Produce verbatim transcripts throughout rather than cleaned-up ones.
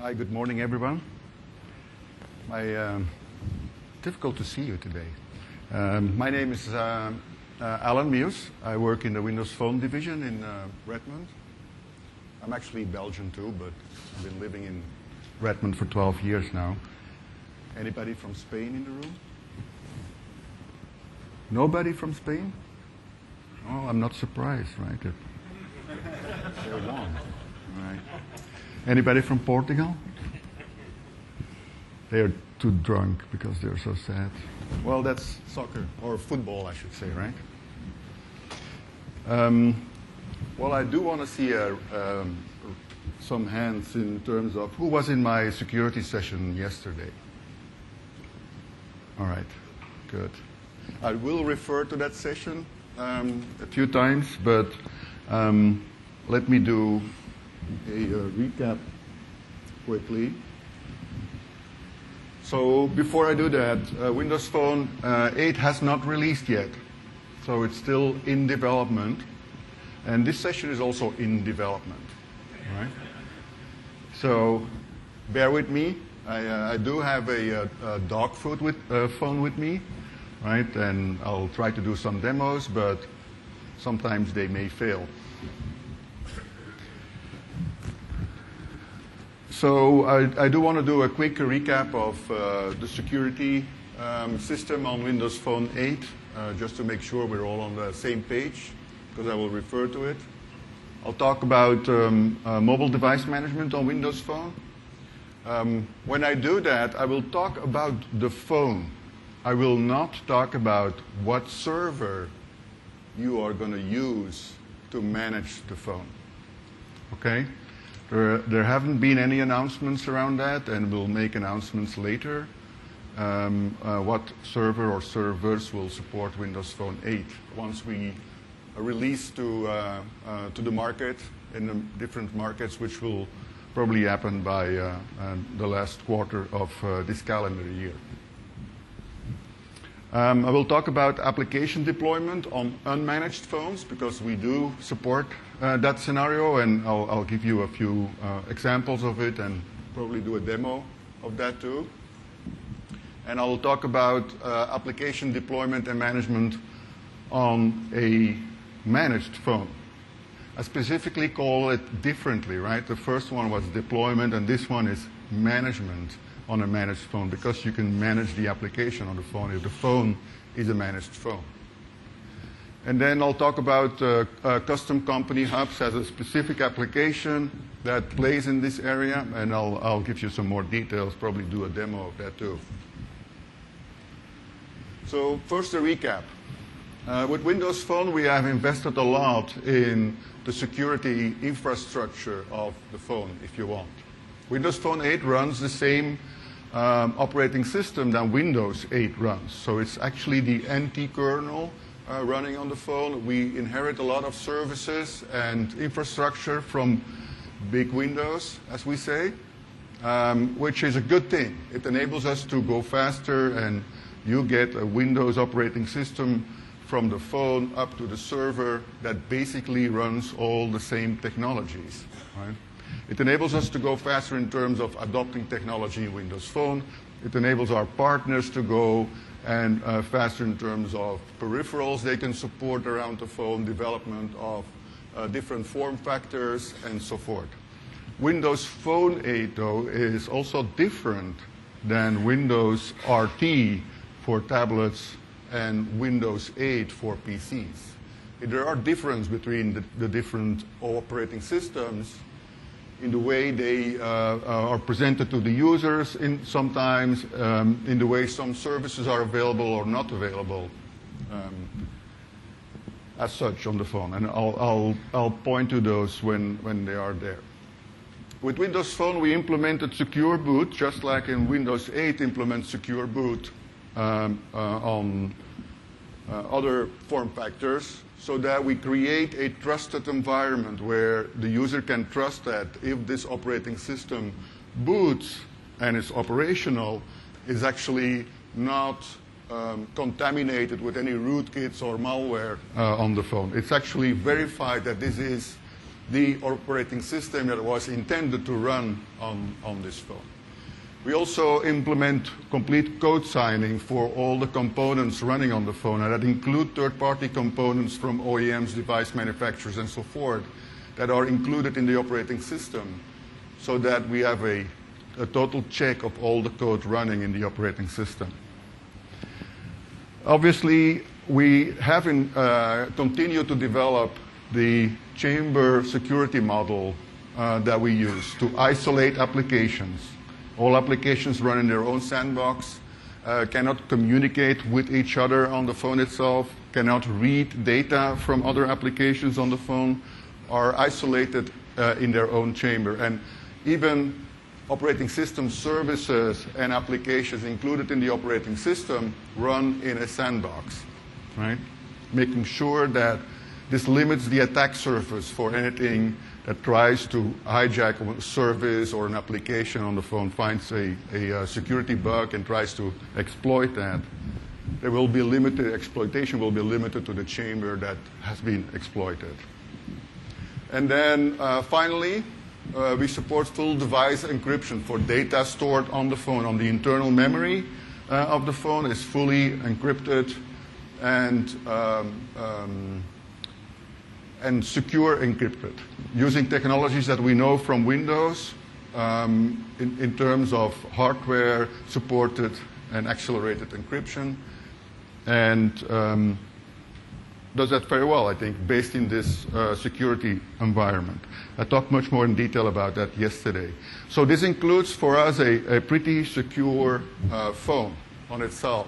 Hi, good morning, everyone. My, um, difficult to see you today. Um, my name is uh, uh, Alan Meus. I work in the Windows Phone division in uh, Redmond. I'm actually Belgian too, but I've been living in Redmond for twelve years now. Anybody from Spain in the room? Nobody from Spain? Oh, I'm not surprised, right? They're wrong. Right. Anybody from Portugal? They're too drunk because they're so sad. Well, that's soccer, or football, I should say, right? Um, well, I do want to see a, um, some hands in terms of who was in my security session yesterday. All right, good. I will refer to that session um, a few times, but um, let me do a, a recap quickly. So before I do that, uh, Windows Phone uh, eight has not released yet, so it's still in development, and this session is also in development, right? So bear with me. I, uh, I do have a, a, a dog food with, uh, phone with me, right? And I'll try to do some demos, but sometimes they may fail. So I, I do want to do a quick recap of uh, the security um, system on Windows Phone eight, uh, just to make sure we're all on the same page, because I will refer to it. I'll talk about um, uh, mobile device management on Windows Phone. Um, when I do that, I will talk about the phone. I will not talk about what server you are going to use to manage the phone. Okay? There, there haven't been any announcements around that, and we'll make announcements later um, uh, what server or servers will support Windows Phone eight once we release to, uh, uh, to the market in the different markets, which will probably happen by uh, uh, the last quarter of uh, this calendar year. Um, I will talk about application deployment on unmanaged phones, because we do support uh, that scenario, and I'll, I'll give you a few uh, examples of it and probably do a demo of that too. And I'll talk about uh, application deployment and management on a managed phone. I specifically call it differently, right? The first one was deployment, and this one is management on a managed phone, because you can manage the application on the phone if the phone is a managed phone. And then I'll talk about uh, uh, custom company hubs as a specific application that plays in this area, and I'll, I'll give you some more details, probably do a demo of that too. So first a recap. Uh, with Windows Phone, we have invested a lot in the security infrastructure of the phone, if you want. Windows Phone eight runs the same um, operating system that Windows eight runs. So it's actually the N T kernel uh, running on the phone. We inherit a lot of services and infrastructure from big Windows, as we say, um, which is a good thing. It enables us to go faster, and you get a Windows operating system from the phone up to the server that basically runs all the same technologies, right? It enables us to go faster in terms of adopting technology in Windows Phone. It enables our partners to go and uh, faster in terms of peripherals they can support around the phone, development of uh, different form factors, and so forth. Windows Phone eight, though, is also different than Windows R T for tablets and Windows eight for P Cs. There are differences between the, the different operating systems in the way they uh, are presented to the users, in sometimes um, in the way some services are available or not available um, as such on the phone. And I'll, I'll, I'll point to those when, when they are there. With Windows Phone, we implemented Secure Boot, just like in Windows eight implements Secure Boot um, uh, on uh, other form factors, so that we create a trusted environment where the user can trust that if this operating system boots and is operational, is actually not um, contaminated with any rootkits or malware uh, on the phone. It's actually verified that this is the operating system that was intended to run on, on this phone. We also implement complete code signing for all the components running on the phone, and that include third-party components from O E Ms, device manufacturers, and so forth that are included in the operating system, so that we have a, a total check of all the code running in the operating system. Obviously, we have in, uh, continued to develop the chamber security model uh, that we use to isolate applications. All applications run in their own sandbox, uh, cannot communicate with each other on the phone itself, cannot read data from other applications on the phone, are isolated uh, in their own chamber. And even operating system services and applications included in the operating system run in a sandbox, right? Making sure that this limits the attack surface for anything that tries to hijack a service or an application on the phone, finds a, a, a security bug and tries to exploit that. There will be limited, exploitation will be limited to the chamber that has been exploited. And then uh, finally, uh, we support full device encryption for data stored on the phone. On the internal memory uh, of the phone is fully encrypted and um, um, and secure encrypted, using technologies that we know from Windows um, in, in terms of hardware supported and accelerated encryption, and um, does that very well, I think, based in this uh, security environment. I talked much more in detail about that yesterday. So this includes for us a, a pretty secure uh, phone on itself.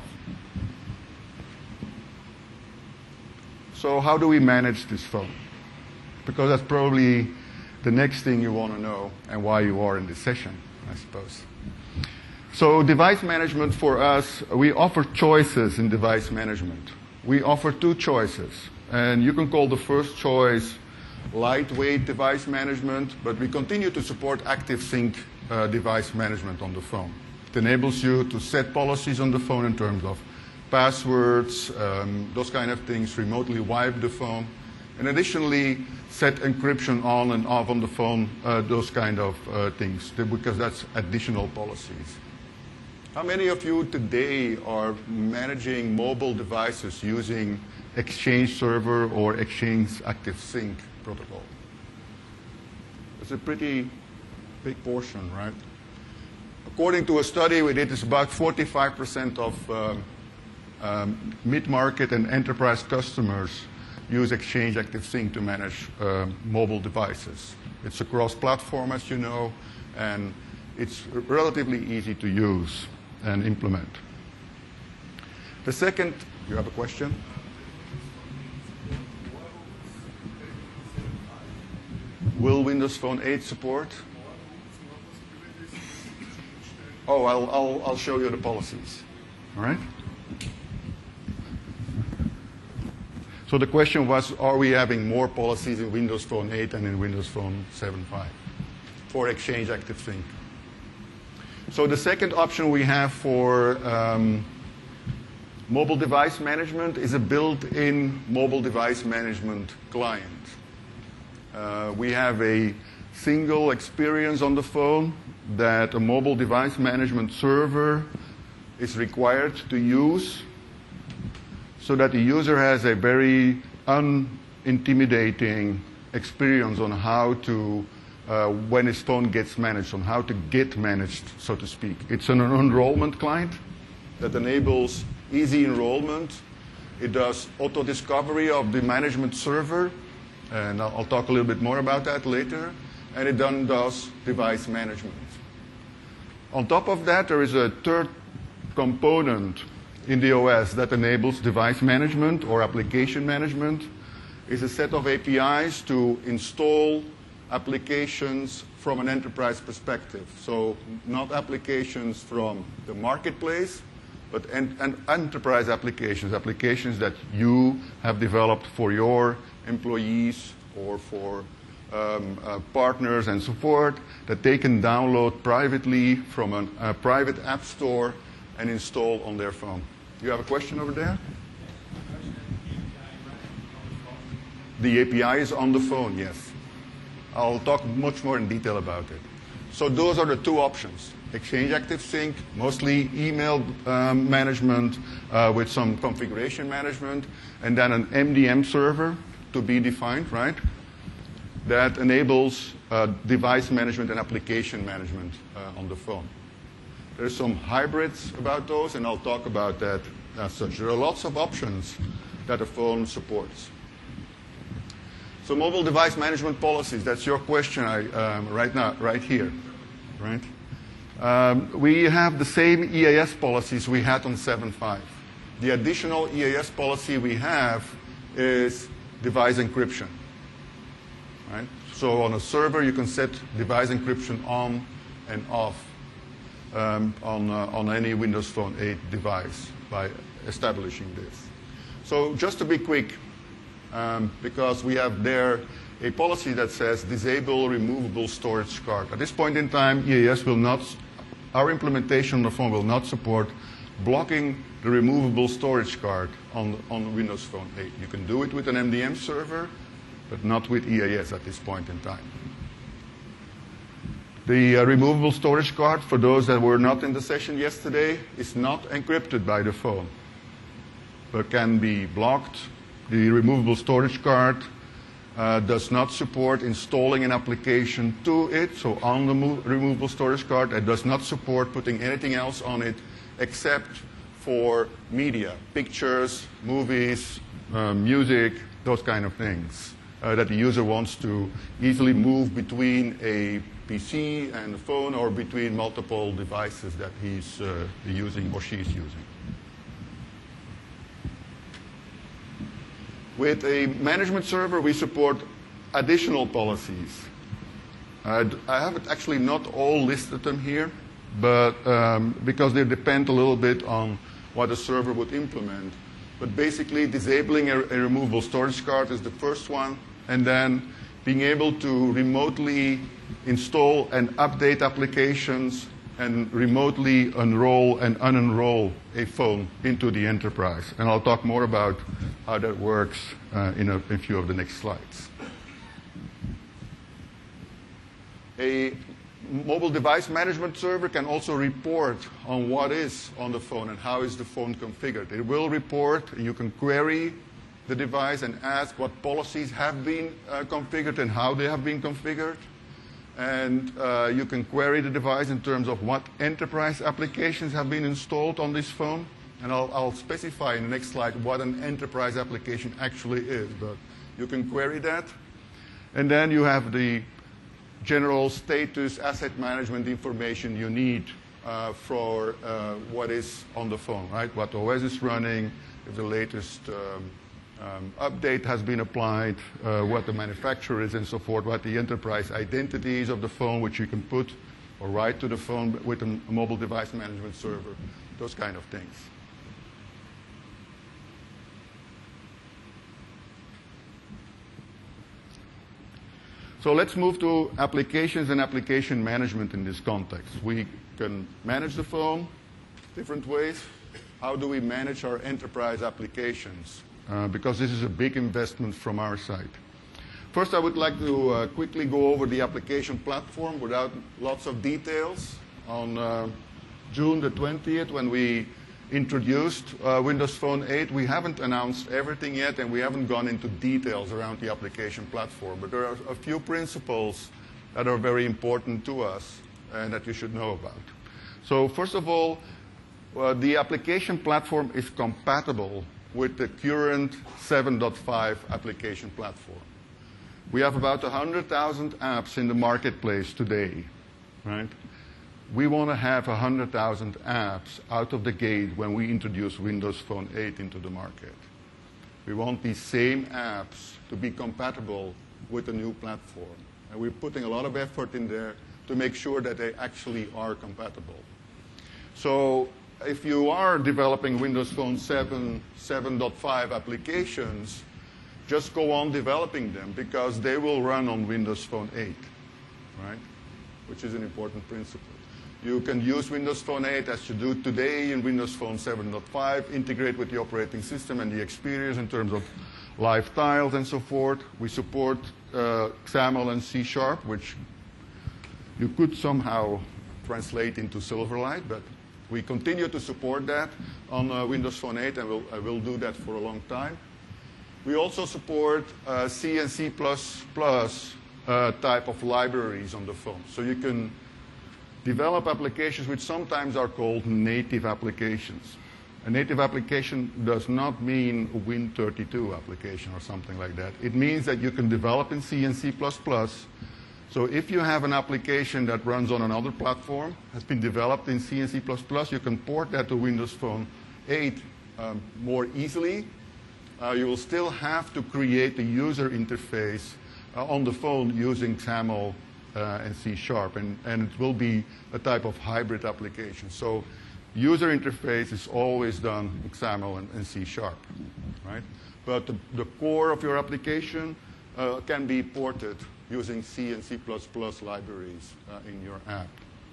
So how do we manage this phone? Because that's probably the next thing you want to know and why you are in this session, I suppose. So device management for us, we offer choices in device management. We offer two choices. And you can call the first choice lightweight device management, but we continue to support active sync uh, device management on the phone. It enables you to set policies on the phone in terms of passwords, um, those kind of things, remotely wipe the phone, and additionally set encryption on and off on the phone, uh, those kind of uh, things, because that's additional policies. How many of you today are managing mobile devices using Exchange Server or Exchange Active Sync protocol? It's a pretty big portion, right? According to a study we did, it's about forty-five percent of um, um, mid-market and enterprise customers use Exchange Active Sync to manage uh, mobile devices. It's a cross-platform, as you know, and it's relatively easy to use and implement. The second, you have a question? Will Windows Phone eight support? Oh, I'll, I'll, I'll show you the policies. All right? So the question was, are we having more policies in Windows Phone eight than in Windows Phone seven point five for Exchange Active Sync? So the second option we have for um, mobile device management is a built-in mobile device management client. Uh, we have a single experience on the phone that a mobile device management server is required to use, so that the user has a very unintimidating experience on how to, uh, when his phone gets managed, on how to get managed, so to speak. It's an enrollment client that enables easy enrollment. It does auto-discovery of the management server, and I'll, I'll talk a little bit more about that later. And it then does device management. On top of that, there is a third component in the O S that enables device management or application management. It's a set of A P Is to install applications from an enterprise perspective. So not applications from the marketplace, but en en enterprise applications, applications that you have developed for your employees or for um, uh, partners and so forth, that they can download privately from an, a private app store and install on their phone. You have a question over there? The A P I is on the phone, yes. I'll talk much more in detail about it. So those are the two options. Exchange ActiveSync, mostly email um, management uh, with some configuration management, and then an M D M server to be defined, right? That enables uh, device management and application management uh, on the phone. There's some hybrids about those, and I'll talk about that as such. There are lots of options that a phone supports. So mobile device management policies, that's your question I, um, right now, right here, right? Um, we have the same E A S policies we had on seven point five. The additional E A S policy we have is device encryption, right? So on a server, you can set device encryption on and off um, on, uh, on any Windows Phone eight device by establishing this. So just to be quick, um, because we have there a policy that says disable removable storage card. At this point in time, E A S will not, our implementation on the phone will not support blocking the removable storage card on, on Windows Phone eight. You can do it with an M D M server, but not with E A S at this point in time. The uh, removable storage card, for those that were not in the session yesterday, is not encrypted by the phone, but can be blocked. The removable storage card uh, does not support installing an application to it, so on the removable storage card, it does not support putting anything else on it except for media, pictures, movies, uh, music, those kind of things uh, that the user wants to easily move between a P C and a phone or between multiple devices that he's uh, using or she's using. With a management server, we support additional policies. Uh, I have actually not all listed them here, but um, because they depend a little bit on what a server would implement. But basically, disabling a, a removable storage card is the first one, and then being able to remotely install and update applications and remotely enroll and unenroll a phone into the enterprise. And I'll talk more about how that works uh, in a, a few of the next slides. A mobile device management server can also report on what is on the phone and how is the phone configured. It will report, and you can query the device and ask what policies have been uh, configured and how they have been configured. And uh, you can query the device in terms of what enterprise applications have been installed on this phone. And I'll, I'll specify in the next slide what an enterprise application actually is, but you can query that. And then you have the general status asset management information you need uh, for uh, what is on the phone, right? What O S is running, if the latest um, Um, update has been applied, uh, what the manufacturer is and so forth, what the enterprise identity is of the phone, which you can put or write to the phone with a, a mobile device management server, those kind of things. So let's move to applications and application management in this context. We can manage the phone different ways. How do we manage our enterprise applications? Uh, because this is a big investment from our side. First, I would like to uh, quickly go over the application platform without lots of details. On uh, June the twentieth, when we introduced uh, Windows Phone eight, we haven't announced everything yet, and we haven't gone into details around the application platform. But there are a few principles that are very important to us and that you should know about. So first of all, uh, the application platform is compatible with the current seven point five application platform. We have about one hundred thousand apps in the marketplace today, right? We want to have one hundred thousand apps out of the gate when we introduce Windows Phone eight into the market. We want these same apps to be compatible with the new platform. And we're putting a lot of effort in there to make sure that they actually are compatible. So if you are developing Windows Phone seven, seven point five applications, just go on developing them because they will run on Windows Phone eight, right? Which is an important principle. You can use Windows Phone eight as you do today in Windows Phone seven point five, integrate with the operating system and the experience in terms of live tiles and so forth. We support uh, XAML and C Sharp, which you could somehow translate into Silverlight, but we continue to support that on uh, Windows Phone eight, and we'll, uh, we'll do that for a long time. We also support uh, C and C++ uh, type of libraries on the phone. So you can develop applications which sometimes are called native applications. A native application does not mean a Win thirty-two application or something like that. It means that you can develop in C and C++. So if you have an application that runs on another platform, has been developed in C and C++, you can port that to Windows Phone eight um, more easily. Uh, you will still have to create a user interface uh, on the phone using XAML uh, and C Sharp, and, and it will be a type of hybrid application. So user interface is always done in XAML and, and C Sharp, right? But the, the core of your application uh, can be ported using C and C++ libraries uh, in your app.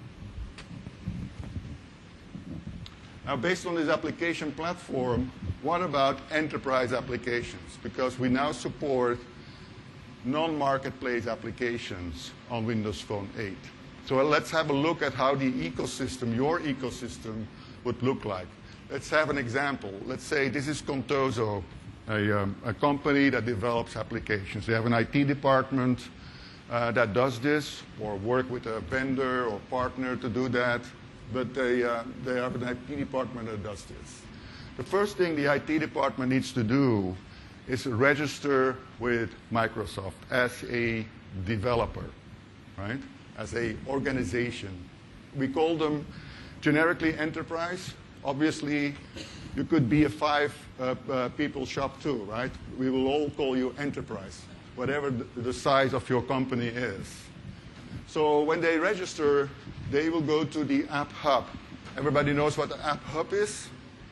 Now, based on this application platform, what about enterprise applications? Because we now support non-marketplace applications on Windows Phone eight. So let's have a look at how the ecosystem, your ecosystem, would look like. Let's have an example. Let's say this is Contoso, a, um, a company that develops applications. They have an I T department uh, that does this, or work with a vendor or partner to do that. But they, uh, they have an I T department that does this. The first thing the I T department needs to do is register with Microsoft as a developer, right? As an organization. We call them generically enterprise. Obviously, you could be a five uh, uh, people shop too, right? We will all call you enterprise, whatever the size of your company is. So when they register, they will go to the App Hub. Everybody knows what the App Hub is?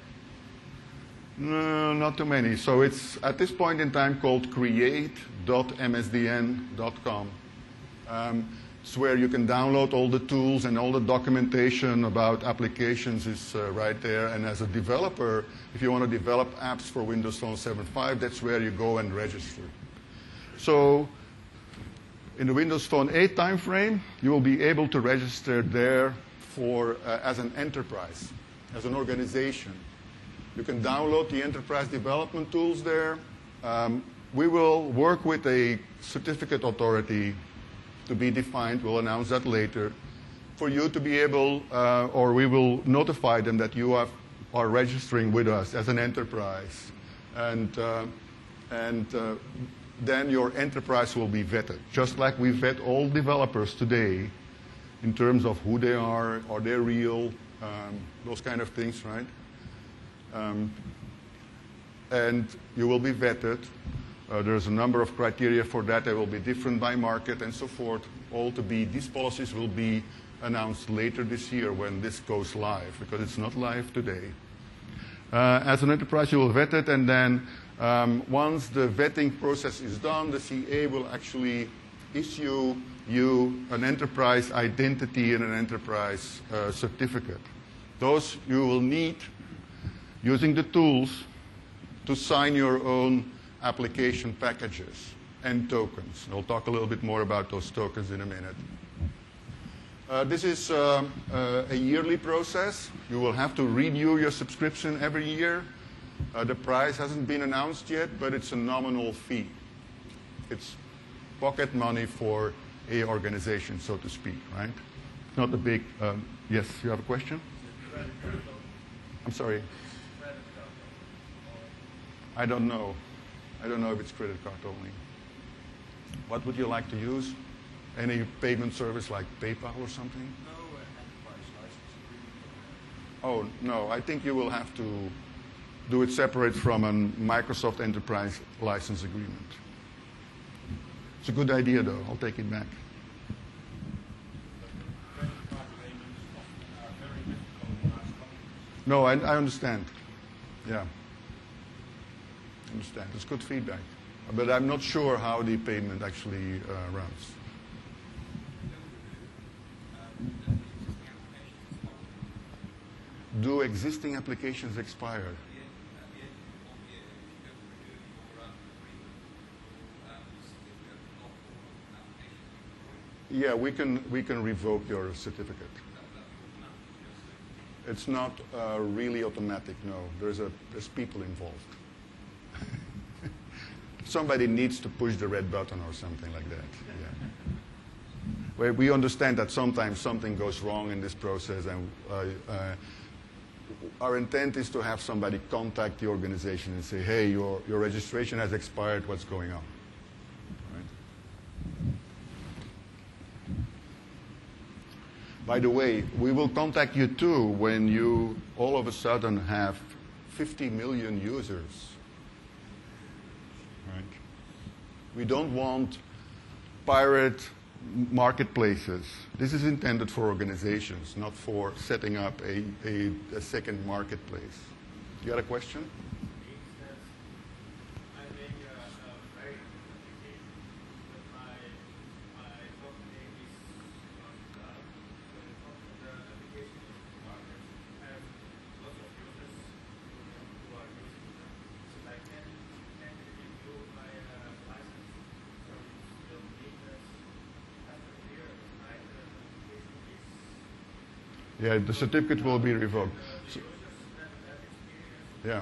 No, not too many. So it's at this point in time called create dot M S D N dot com. Um, it's where you can download all the tools, and all the documentation about applications is uh, right there. And as a developer, if you want to develop apps for Windows Phone seven point five, that's where you go and register. So in the Windows Phone eight timeframe, you will be able to register there for, uh, as an enterprise, as an organization. You can download the enterprise development tools there. Um, we will work with a certificate authority to be defined. We'll announce that later. For you to be able, uh, or we will notify them that you have, are registering with us as an enterprise. And, uh, and uh, then your enterprise will be vetted, just like we vet all developers today in terms of who they are, are they real, um, those kind of things, right? Um, and you will be vetted. Uh, there's a number of criteria for that. They will be different by market and so forth. All to be, these policies will be announced later this year when this goes live, because it's not live today. Uh, as an enterprise, you will vet it, and then um, once the vetting process is done, the C A will actually issue you an enterprise identity and an enterprise uh, certificate. Those you will need using the tools to sign your own application packages and tokens. We'll talk a little bit more about those tokens in a minute. Uh, this is uh, uh, a yearly process. You will have to renew your subscription every year. Uh, the price hasn't been announced yet, but it's a nominal fee. It's pocket money for a organization, so to speak, right? Not a big, um, yes, you have a question? I'm sorry. I don't know. I don't know if it's credit card only. What would you like to use? Any payment service like PayPal or something? No uh, enterprise license agreement. Oh, no. I think you will have to do it separate from a Microsoft Enterprise license agreement. It's a good idea, though. I'll take it back. Credit card payments often are very difficult in large companies. No, I, I understand. Yeah. I understand. It's good feedback. But I'm not sure how the payment actually uh, runs. Do existing applications expire? Yeah, we can, we can revoke your certificate. It's not uh, really automatic, no. There's, a, there's people involved. Somebody needs to push the red button or something like that. Yeah. Well, we understand that sometimes something goes wrong in this process, and uh, uh, our intent is to have somebody contact the organization and say, hey, your, your registration has expired, what's going on? Right? By the way, we will contact you too when you all of a sudden have fifty million users. Right? We don't want pirate marketplaces. This is intended for organizations, not for setting up a, a, a second marketplace. You got a question? Yeah, the certificate will be revoked. So, yeah.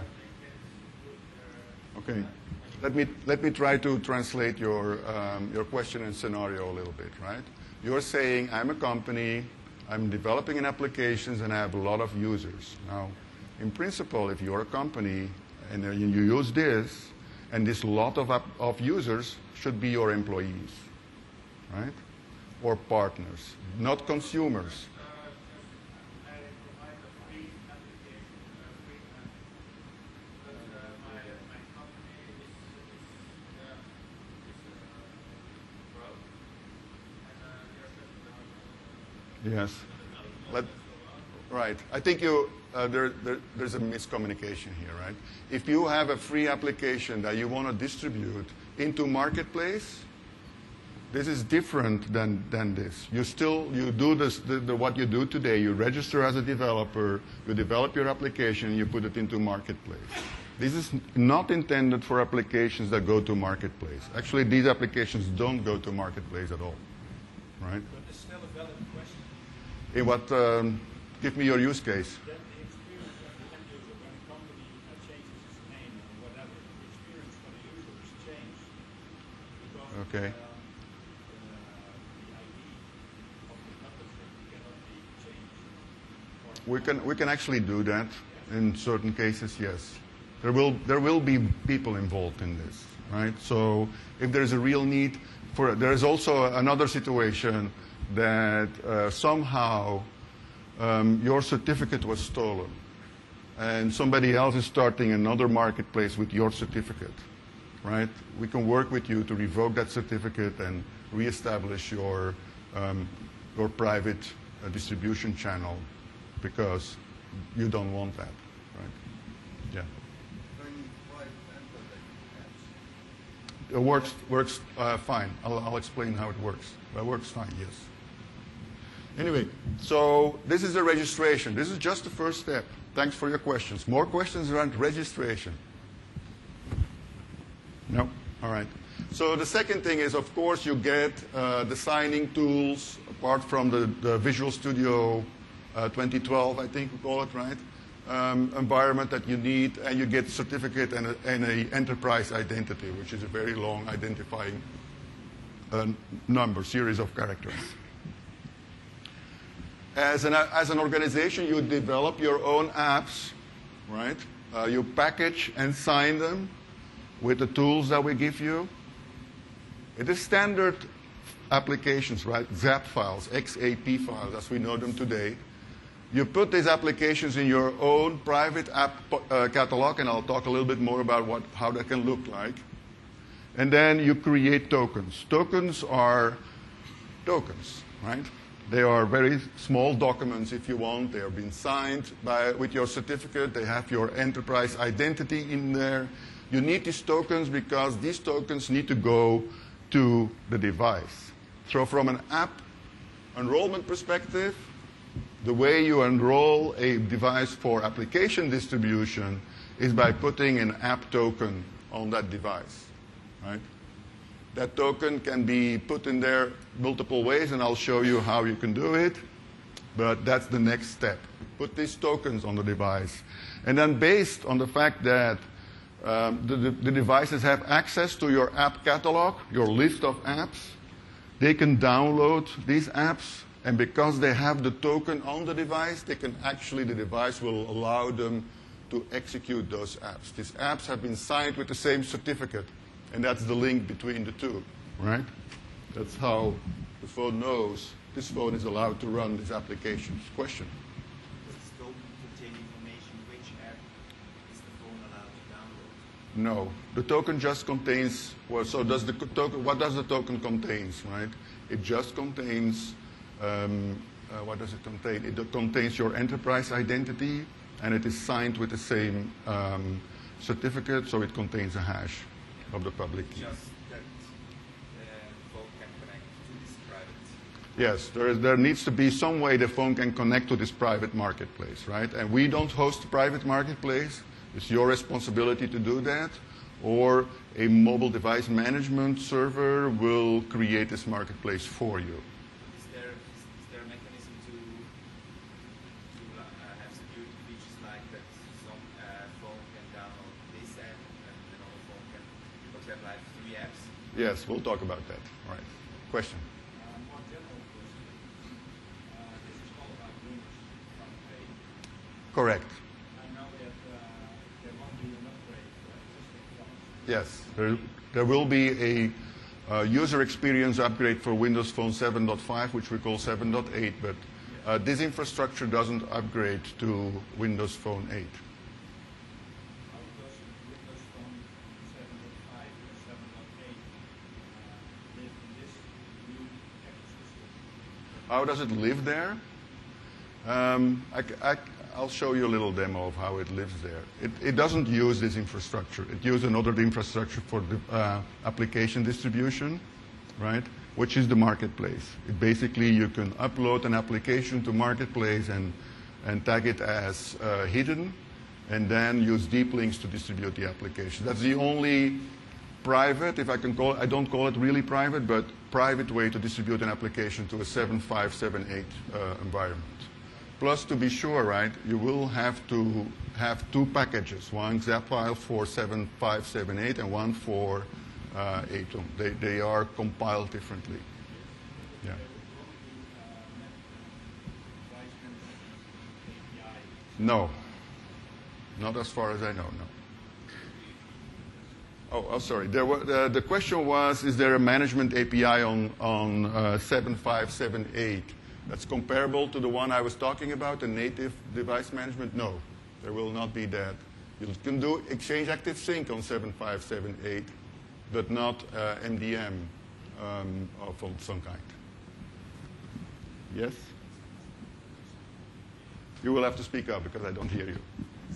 Okay. Let me let me try to translate your um, your question and scenario a little bit, right? You're saying I'm a company, I'm developing an applications, and I have a lot of users. Now, in principle, if you're a company and uh, you use this, and this lot of of users should be your employees, right? Or partners, not consumers. Yes. Let, right. I think you, uh, there, there, there's a miscommunication here, right? If you have a free application that you want to distribute into Marketplace, this is different than, than this. You still, you do this, the, the, what you do today. You register as a developer, you develop your application, you put it into Marketplace. This is not intended for applications that go to Marketplace. Actually, these applications don't go to Marketplace at all, right? But it's still a valid question. In what, um, give me your use case. That the experience of the end user when a company uh, changes its name or whatever, the experience for the user is changed because Okay. uh, uh, the I D of the publisher cannot be changed. We can, we can actually do that in certain cases, yes. There will, there will be people involved in this, right? So if there is a real need for it, there is also another situation that uh, somehow um, your certificate was stolen and somebody else is starting another marketplace with your certificate, right? We can work with you to revoke that certificate and reestablish your, um, your private uh, distribution channel because you don't want that, right? Yeah. It works, works uh, fine. I'll, I'll explain how it works. It works fine, yes. Anyway, so this is the registration. This is just the first step. Thanks for your questions. More questions around registration? No? All right. So the second thing is, of course, you get uh, the signing tools, apart from the, the Visual Studio uh, twenty twelve, I think we call it, right? Um, environment that you need, and you get certificate and a, and a enterprise identity, which is a very long identifying uh, number, series of characters. As an, as an organization, you develop your own apps, right? Uh, you package and sign them with the tools that we give you. It is standard applications, right? Z A P files, X A P files, as we know them today. You put these applications in your own private app uh, catalog, and I'll talk a little bit more about what, how that can look like. And then you create tokens. Tokens are tokens, right? They are very small documents, if you want. They are being signed by, with your certificate. They have your enterprise identity in there. You need these tokens because these tokens need to go to the device. So from an app enrollment perspective, the way you enroll a device for application distribution is by putting an app token on that device, right? That token can be put in there multiple ways, and I'll show you how you can do it. But that's the next step. Put these tokens on the device. And then based on the fact that um, the, the, the devices have access to your app catalog, your list of apps, they can download these apps. And because they have the token on the device, they can actually, the device will allow them to execute those apps. These apps have been signed with the same certificate. And that's the link between the two, right? That's how the phone knows this phone is allowed to run these applications. Question? Does this token contain information which app is the phone allowed to download? No. The token just contains, well, so does the token, what does the token contains, right? It just contains, um, uh, what does it contain? It contains your enterprise identity, and it is signed with the same um, certificate, so it contains a hash of the public key. Just that the phone can connect to this private. Yes, there, is, there needs to be some way the phone can connect to this private marketplace, right? And we don't host the private marketplace. It's your responsibility to do that. Or a mobile device management server will create this marketplace for you. Is there, is, is there a mechanism to, to uh, have security features like that some uh, phone can download this app and another phone can, because we have like three apps? Yes, we'll talk about that. All right. Question? Uh, more general question. Uh, this is all about Windows Phone eight. Correct. I know that uh, there won't be an upgrade for existing phones. Yes, there, there will be a uh, user experience upgrade for Windows Phone seven point five, which we call seven point eight, but uh, this infrastructure doesn't upgrade to Windows Phone eight. How does Windows Phone seven point five or seven point eight uh, live in this new ecosystem? How does it live there? Um, I, I, I'll show you a little demo of how it lives there. It, it doesn't use this infrastructure. It uses another infrastructure for the uh, application distribution, right? Which is the marketplace. It basically, you can upload an application to marketplace and, and tag it as uh, hidden, and then use deep links to distribute the application. That's the only private, if I can call it, I don't call it really private, but private way to distribute an application to a seven point five, seven point eight uh, environment. Plus, to be sure, right, you will have to have two packages, one zap file for seven point five, seven point eight and one for uh, Atom. They, they are compiled differently. Yeah. No. Not as far as I know, no. Oh, oh sorry. There were, uh, the question was, is there a management A P I on, on uh, seven point five, seven point eight? That's comparable to the one I was talking about, the native device management? No, there will not be that. You can do Exchange Active Sync on seven point five, seven point eight, but not uh, M D M um, of some kind. Yes? You will have to speak up because I don't hear you.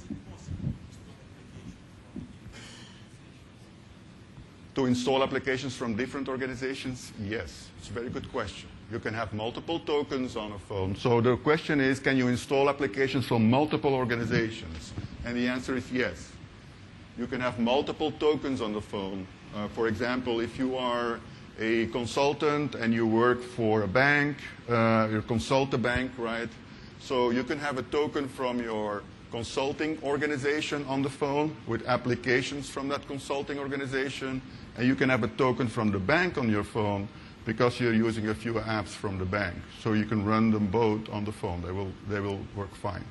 To install applications from different organizations? Yes, it's a very good question. You can have multiple tokens on a phone. So the question is, can you install applications from multiple organizations? And the answer is yes. You can have multiple tokens on the phone. Uh, for example, if you are a consultant and you work for a bank, uh, you consult a bank, right? So you can have a token from your consulting organization on the phone with applications from that consulting organization. And you can have a token from the bank on your phone because you're using a few apps from the bank. So you can run them both on the phone. They will, they will work fine.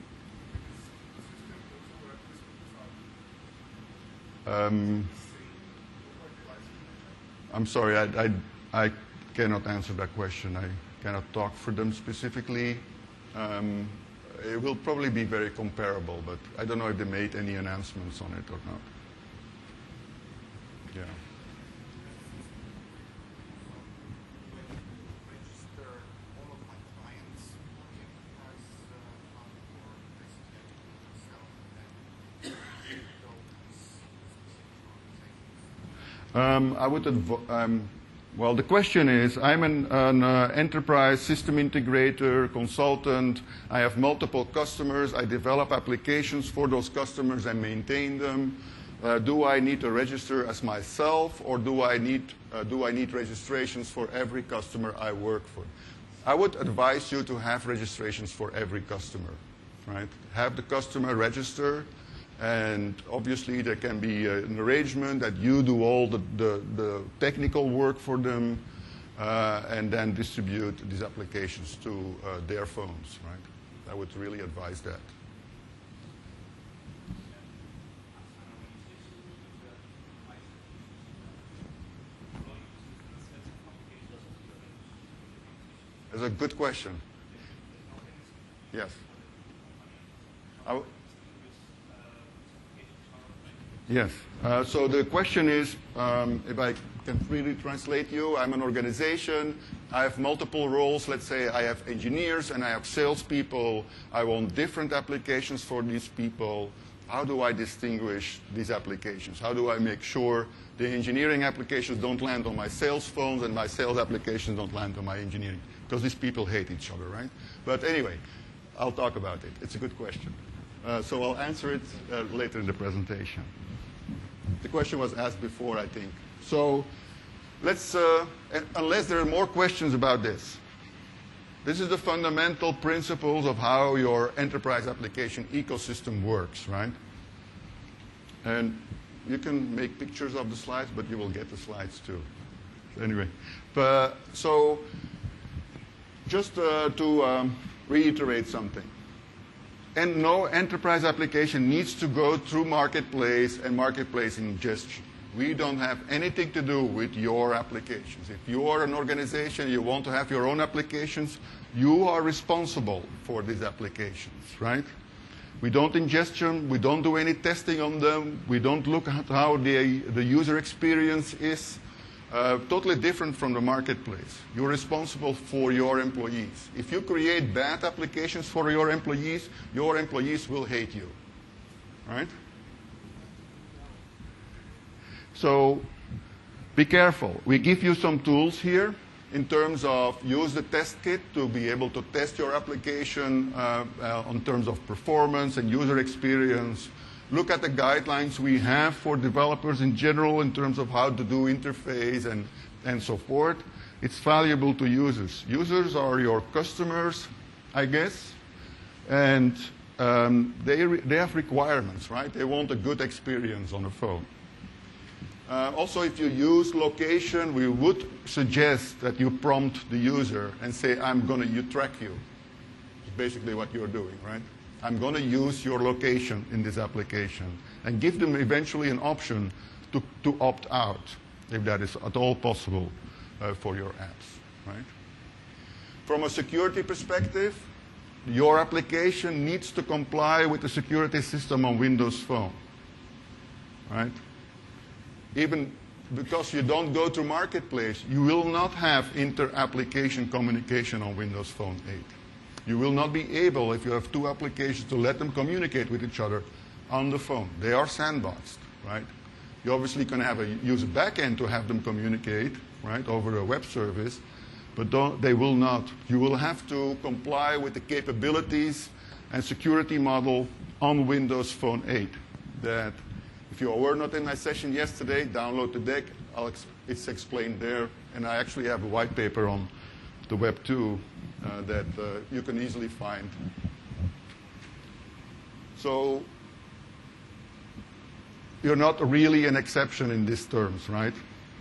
Um, I'm sorry, I, I, I cannot answer that question. I cannot talk for them specifically. Um, it will probably be very comparable, but I don't know if they made any announcements on it or not. Yeah. Um, I would adv um, well, the question is, I'm an, an uh, enterprise system integrator, consultant. I have multiple customers. I develop applications for those customers and maintain them. Uh, do I need to register as myself, or do I need uh, do I need registrations for every customer I work for? I would advise you to have registrations for every customer, right? Have the customer register, and obviously there can be uh, an arrangement that you do all the, the, the technical work for them, uh, and then distribute these applications to uh, their phones, right? I would really advise that. That's a good question. Yes. I w yes. Uh, so the question is, um, if I can freely translate you, I'm an organization. I have multiple roles. Let's say I have engineers and I have salespeople. I want different applications for these people. How do I distinguish these applications? How do I make sure the engineering applications don't land on my sales phones and my sales applications don't land on my engineering? Because these people hate each other, right? But anyway, I'll talk about it. It's a good question. Uh, so I'll answer it uh, later in the presentation. The question was asked before, I think. So let's, uh, unless there are more questions about this, this is the fundamental principles of how your enterprise application ecosystem works, right? And you can make pictures of the slides, but you will get the slides too. So anyway, but, so just uh, to um, reiterate something. And no enterprise application needs to go through marketplace and marketplace ingestion. We don't have anything to do with your applications. If you are an organization, you want to have your own applications, you are responsible for these applications, right? We don't ingest them. We don't do any testing on them. We don't look at how the, the user experience is. Uh, totally different from the marketplace. You're responsible for your employees. If you create bad applications for your employees, your employees will hate you, right? So be careful. We give you some tools here in terms of use the test kit to be able to test your application uh, uh, in terms of performance and user experience. Look at the guidelines we have for developers in general in terms of how to do interface and, and so forth. It's valuable to users. Users are your customers, I guess, and um, they, re they have requirements, right? They want a good experience on a phone. Uh, also, if you use location, we would suggest that you prompt the user and say, I'm going to track you. It's basically what you're doing, right? I'm going to use your location in this application, and give them eventually an option to, to opt out, if that is at all possible uh, for your apps, right? From a security perspective, your application needs to comply with the security system on Windows Phone, right? Even because you don't go to Marketplace, you will not have inter-application communication on Windows Phone eight. You will not be able, if you have two applications, to let them communicate with each other on the phone. They are sandboxed, right? You obviously can have a use a backend to have them communicate, right, over a web service, but don't, they will not. You will have to comply with the capabilities and security model on Windows Phone eight. That, if you were not in my session yesterday, download the deck. I'll ex it's explained there, and I actually have a white paper on the web too. Uh, that uh, you can easily find. So you're not really an exception in these terms, right?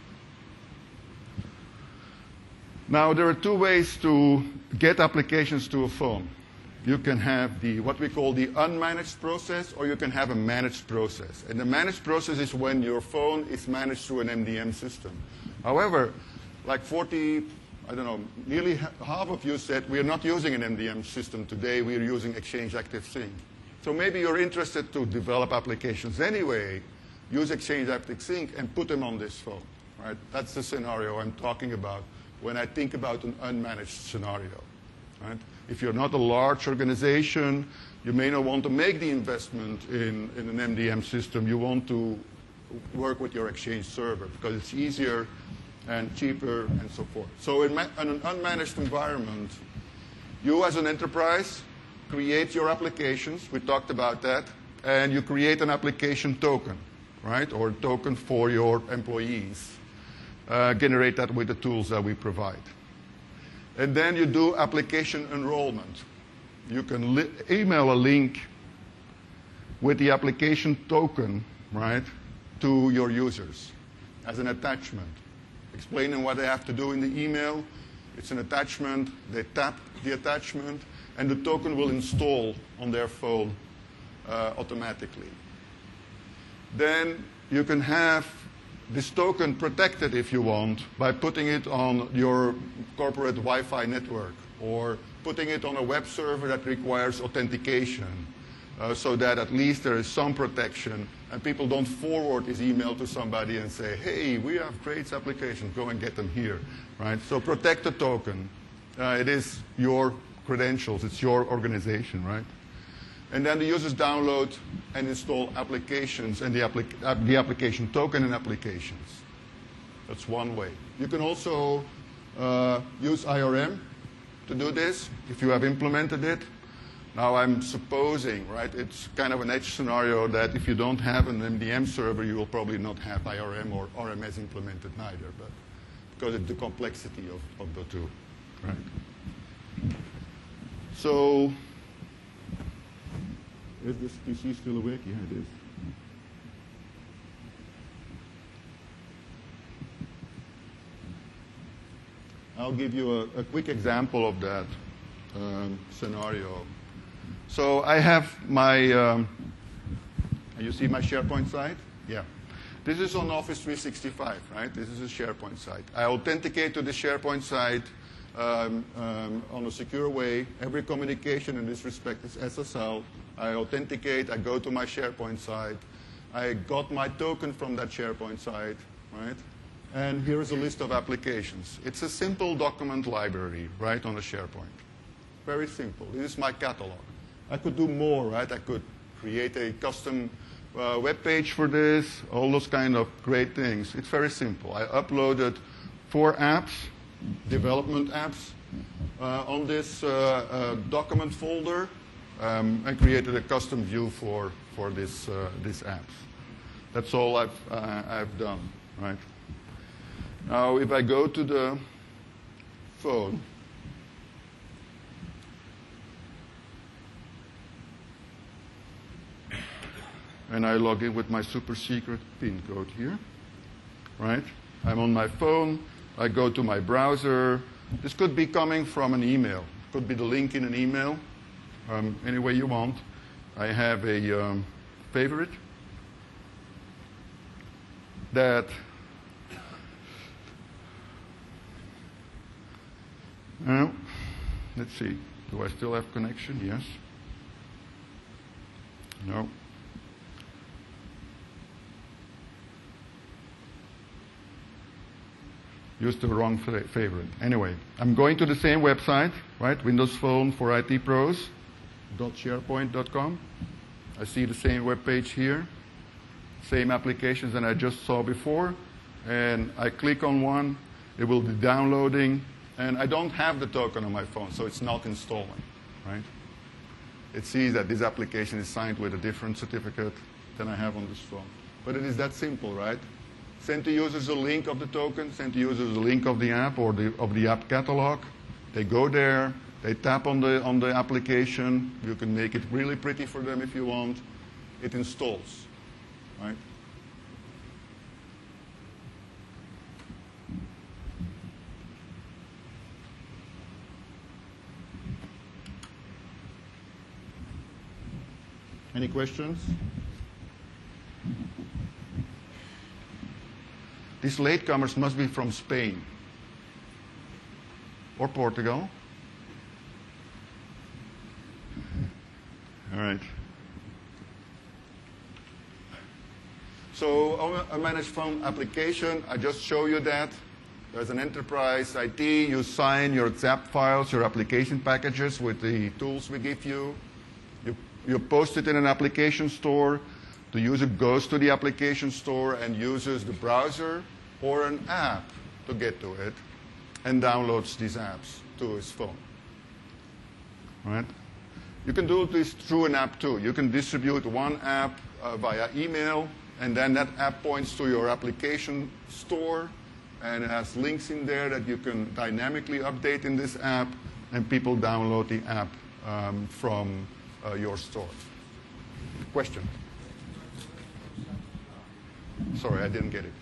Now, there are two ways to get applications to a phone. You can have the what we call the unmanaged process, or you can have a managed process. And the managed process is when your phone is managed through an M D M system. However, like forty I don't know, nearly half of you said we are not using an M D M system today, we are using Exchange ActiveSync. So maybe you're interested to develop applications anyway, use Exchange ActiveSync and put them on this phone, right? That's the scenario I'm talking about when I think about an unmanaged scenario, right? If you're not a large organization, you may not want to make the investment in, in an M D M system. You want to work with your Exchange server because it's easier and cheaper, and so forth. So in, in an unmanaged environment, you as an enterprise create your applications, we talked about that, and you create an application token. right, or a token for your employees. Uh, generate that with the tools that we provide. And then you do application enrollment. You can li- email a link with the application token, right, to your users as an attachment, explaining what they have to do in the email. It's an attachment. They tap the attachment, and the token will install on their phone uh, automatically. Then you can have this token protected, if you want, by putting it on your corporate Wi-Fi network or putting it on a web server that requires authentication uh, so that at least there is some protection and people don't forward this email to somebody and say, hey, we have great applications, go and get them here, right? So protect the token. Uh, it is your credentials, it's your organization, right? And then the users download and install applications and the, applic uh, the application token and applications. That's one way. You can also uh, use I R M to do this if you have implemented it. Now I'm supposing, right, it's kind of an edge scenario that if you don't have an M D M server, you will probably not have I R M or R M S implemented neither, but because of the complexity of, of the two, right? So, is this P C still awake? Yeah, it is. I'll give you a, a quick example of that um, scenario. So I have my, um, you see my SharePoint site? Yeah. This is on Office three sixty-five, right? This is a SharePoint site. I authenticate to the SharePoint site um, um, on a secure way. Every communication in this respect is S S L. I authenticate, I go to my SharePoint site. I got my token from that SharePoint site, right? And here is a list of applications. It's a simple document library, right, on a SharePoint. Very simple. This is my catalog. I could do more, right? I could create a custom uh, web page for this, all those kind of great things. It's very simple. I uploaded four apps, development apps, uh, on this uh, uh, document folder. Um, I created a custom view for, for this, uh, these apps. That's all I've, uh, I've done, right? Now, if I go to the phone, and I log in with my super secret PIN code here, right? I'm on my phone. I go to my browser. This could be coming from an email. It could be the link in an email. Um, any way you want. I have a um, favorite that now, let's see. Do I still have connection? Yes. No. Used the wrong favorite. Anyway, I'm going to the same website, right? Windows Phone for I T Pros. .sharepoint dot com. I see the same web page here, same applications that I just saw before, and I click on one, it will be downloading, and I don't have the token on my phone, so it's not installing, right? It sees that this application is signed with a different certificate than I have on this phone. But it is that simple, right? Send the users a link of the token, send the users a link of the app or the, of the app catalog. They go there. They tap on the, on the application. You can make it really pretty for them if you want. It installs, right? Any questions? These latecomers must be from Spain or Portugal. All right. So a managed phone application, I just show you that. There's an enterprise I T. You sign your zap files, your application packages with the tools we give you. You, you post it in an application store. The user goes to the application store and uses the browser or an app to get to it and downloads these apps to his phone. All right? You can do this through an app too. You can distribute one app uh, via email and then that app points to your application store, and it has links in there that you can dynamically update in this app, and people download the app um, from uh, your store. Question? Sorry, I didn't get it.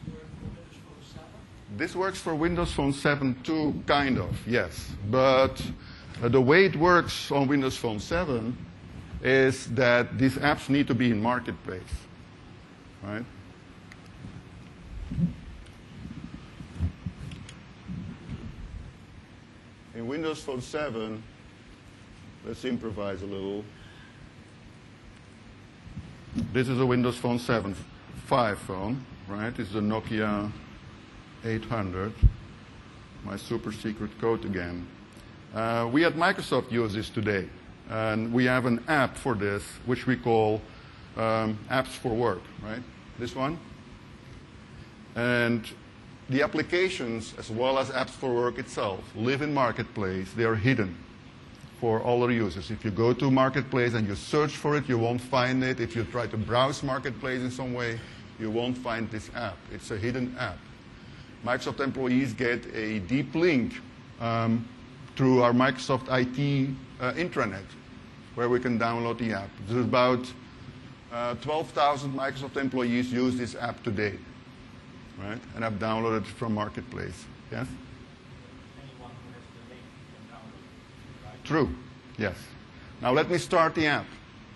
This works for Windows Phone seven too, kind of, yes. But uh, the way it works on Windows Phone seven is that these apps need to be in Marketplace, right? In Windows Phone seven, let's improvise a little. This is a Windows Phone seven five phone, right? This is a Nokia eight hundred, my super secret code again. Uh, we at Microsoft use this today, and we have an app for this, which we call um, Apps for Work, right? This one. And the applications, as well as Apps for Work itself, live in Marketplace. They are hidden for all our users. If you go to Marketplace and you search for it, you won't find it. If you try to browse Marketplace in some way, you won't find this app. It's a hidden app. Microsoft employees get a deep link um, through our Microsoft I T uh, intranet, where we can download the app. There's about uh, twelve thousand Microsoft employees use this app today, right? And I've downloaded it from Marketplace. Yes? Anyone who has the link can download it, right? True. Yes. Now let me start the app.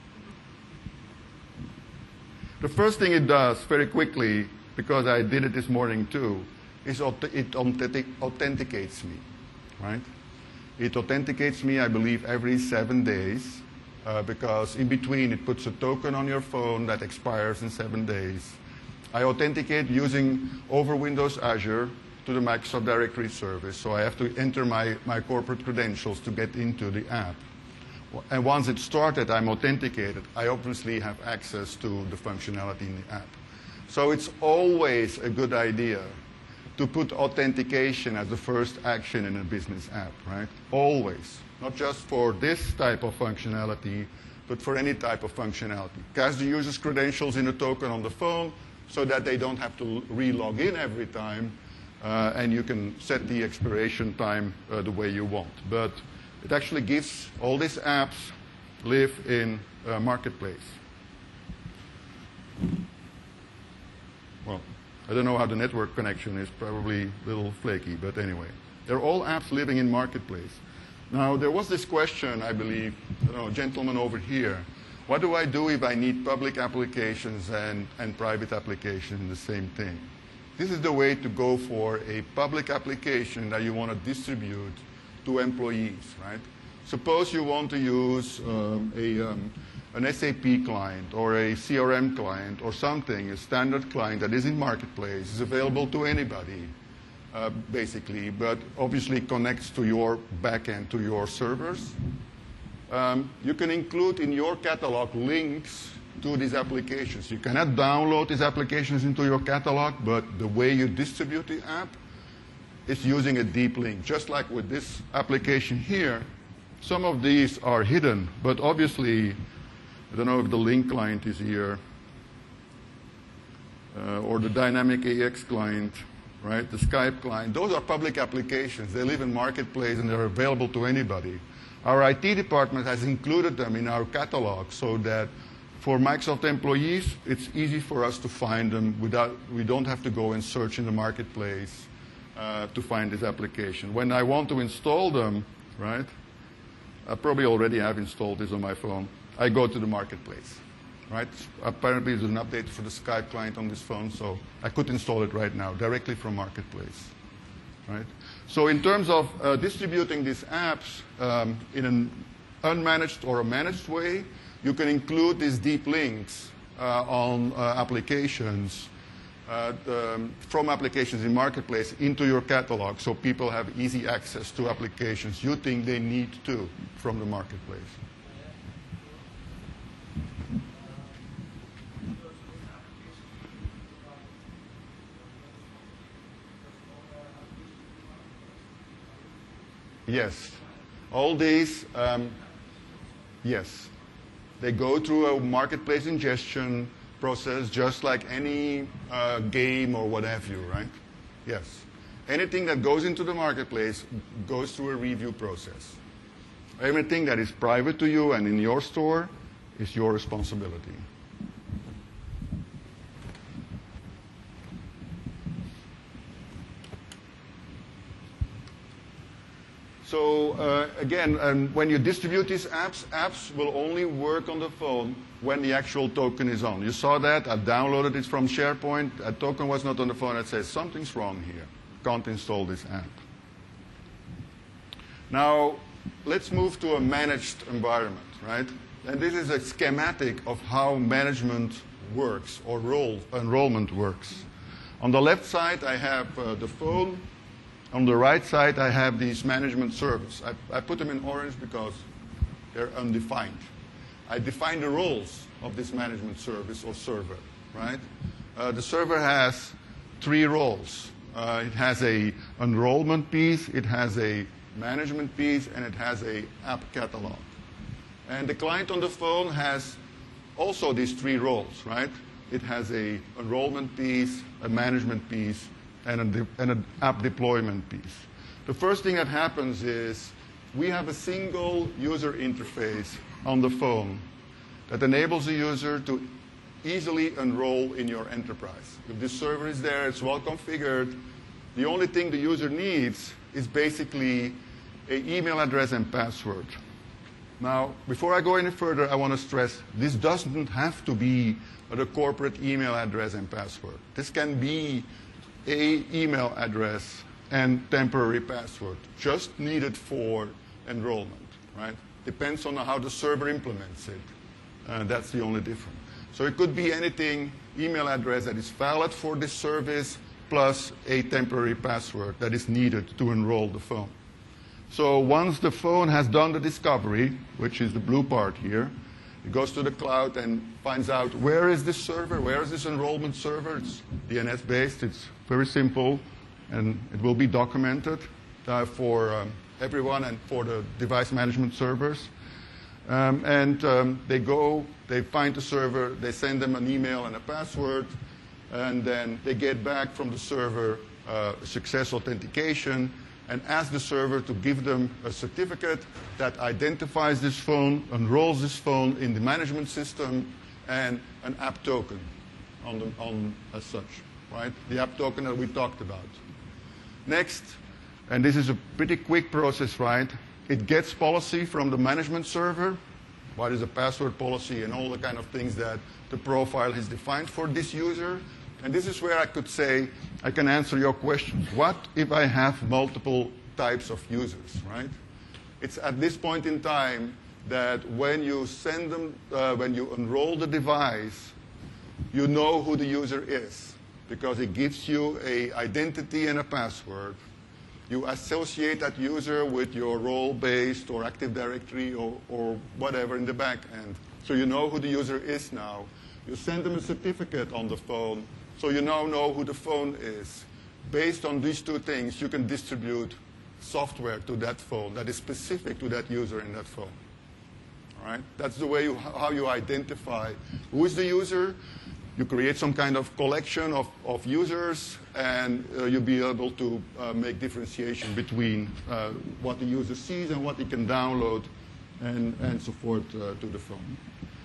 The first thing it does very quickly, because I did it this morning too, is it authenticates me, right? It authenticates me, I believe, every seven days, uh, because in between it puts a token on your phone that expires in seven days. I authenticate using over Windows Azure to the Microsoft Directory Service, so I have to enter my, my corporate credentials to get into the app. And once it's started, I'm authenticated. I obviously have access to the functionality in the app. So it's always a good idea to put authentication as the first action in a business app, right? Always. Not just for this type of functionality, but for any type of functionality. Cast the user's credentials in a token on the phone so that they don't have to re-log in every time, uh, and you can set the expiration time uh, the way you want. But it actually gives all these apps live in uh, Marketplace. Well, I don't know how the network connection is, probably a little flaky, but anyway. They're all apps living in Marketplace. Now, there was this question, I believe, I don't know, gentleman over here. What do I do if I need public applications and, and private applications in the same thing? This is the way to go for a public application that you want to distribute to employees, right? Suppose you want to use um, a, um, an S A P client or a C R M client or something, a standard client that is in Marketplace, is available to anybody, uh, basically, but obviously connects to your backend, to your servers. Um, you can include in your catalog links to these applications. You cannot download these applications into your catalog, but the way you distribute the app is using a deep link. Just like with this application here, some of these are hidden, but obviously, I don't know if the link client is here, uh, or the dynamic A X client, right? The Skype client. Those are public applications. They live in Marketplace and they're available to anybody. Our I T department has included them in our catalog so that for Microsoft employees, it's easy for us to find them without, we don't have to go and search in the Marketplace uh, to find this application. When I want to install them, right, I probably already have installed this on my phone. I go to the Marketplace, right? Apparently there's an update for the Skype client on this phone, so I could install it right now directly from Marketplace, right? So in terms of uh, distributing these apps um, in an unmanaged or a managed way, you can include these deep links uh, on uh, applications uh, um, from applications in Marketplace into your catalog so people have easy access to applications you think they need to from the Marketplace. Yes. All these, um, yes. They go through a Marketplace ingestion. process, just like any uh, game or what have you, right? Yes. Anything that goes into the marketplace goes through a review process. Everything that is private to you and in your store is your responsibility. So uh, again, um, when you distribute these apps, apps will only work on the phone when the actual token is on. You saw that. I downloaded it from SharePoint. A token was not on the phone. It says something's wrong here. Can't install this app. Now, let's move to a managed environment, right? And this is a schematic of how management works or role, enrollment works. On the left side, I have uh, the phone. On the right side, I have these management servers. I, I put them in orange because they're undefined. I define the roles of this management service or server, right? Uh, the server has three roles. Uh, it has a enrollment piece, it has a management piece, and it has a app catalog. And the client on the phone has also these three roles, right? It has a enrollment piece, a management piece, and, a and an app deployment piece. The first thing that happens is we have a single user interface on the phone that enables the user to easily enroll in your enterprise. If this server is there, it's well configured. The only thing the user needs is basically an email address and password. Now, before I go any further, I want to stress this doesn't have to be a corporate email address and password. This can be a email address and temporary password, just needed for enrollment, right? Depends on how the server implements it. Uh, that's the only difference. So it could be anything, email address that is valid for this service, plus a temporary password that is needed to enroll the phone. So once the phone has done the discovery, which is the blue part here, it goes to the cloud and finds out where is this server, where is this enrollment server. It's D N S-based, it's very simple, and it will be documented uh, for um, everyone and for the device management servers. Um, and um, they go, they find the server, they send them an email and a password, and then they get back from the server uh, success authentication, and ask the server to give them a certificate that identifies this phone, enrolls this phone in the management system, and an app token on, the, on as such, right? The app token that we talked about. Next, and this is a pretty quick process, right? It gets policy from the management server. What is a password policy and all the kind of things that the profile has defined for this user. And this is where I could say, I can answer your questions. What if I have multiple types of users, right? It's at this point in time that when you send them, uh, when you enroll the device, you know who the user is because it gives you an identity and a password. You associate that user with your role-based or Active Directory or, or whatever in the back end. So you know who the user is now. You send them a certificate on the phone, so you now know who the phone is. Based on these two things, you can distribute software to that phone that is specific to that user in that phone. All right? That's the way you, how you identify who is the user. You create some kind of collection of, of users, and uh, you'll be able to uh, make differentiation between uh, what the user sees and what he can download and, and so forth uh, to the phone.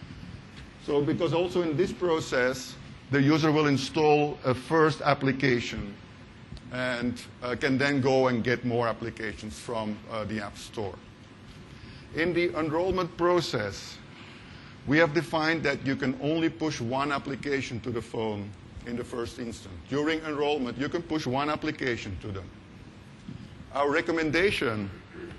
So because also in this process, the user will install a first application and uh, can then go and get more applications from uh, the App Store. In the enrollment process, we have defined that you can only push one application to the phone in the first instance. During enrollment, you can push one application to them. Our recommendation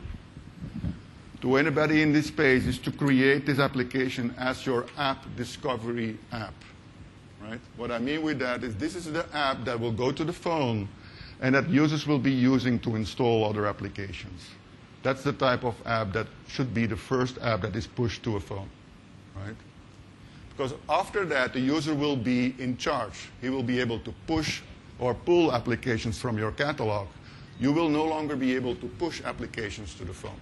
to anybody in this space is to create this application as your app discovery app. Right? What I mean with that is this is the app that will go to the phone and that users will be using to install other applications. That's the type of app that should be the first app that is pushed to a phone. Right? Because after that, the user will be in charge. He will be able to push or pull applications from your catalog. You will no longer be able to push applications to the phone.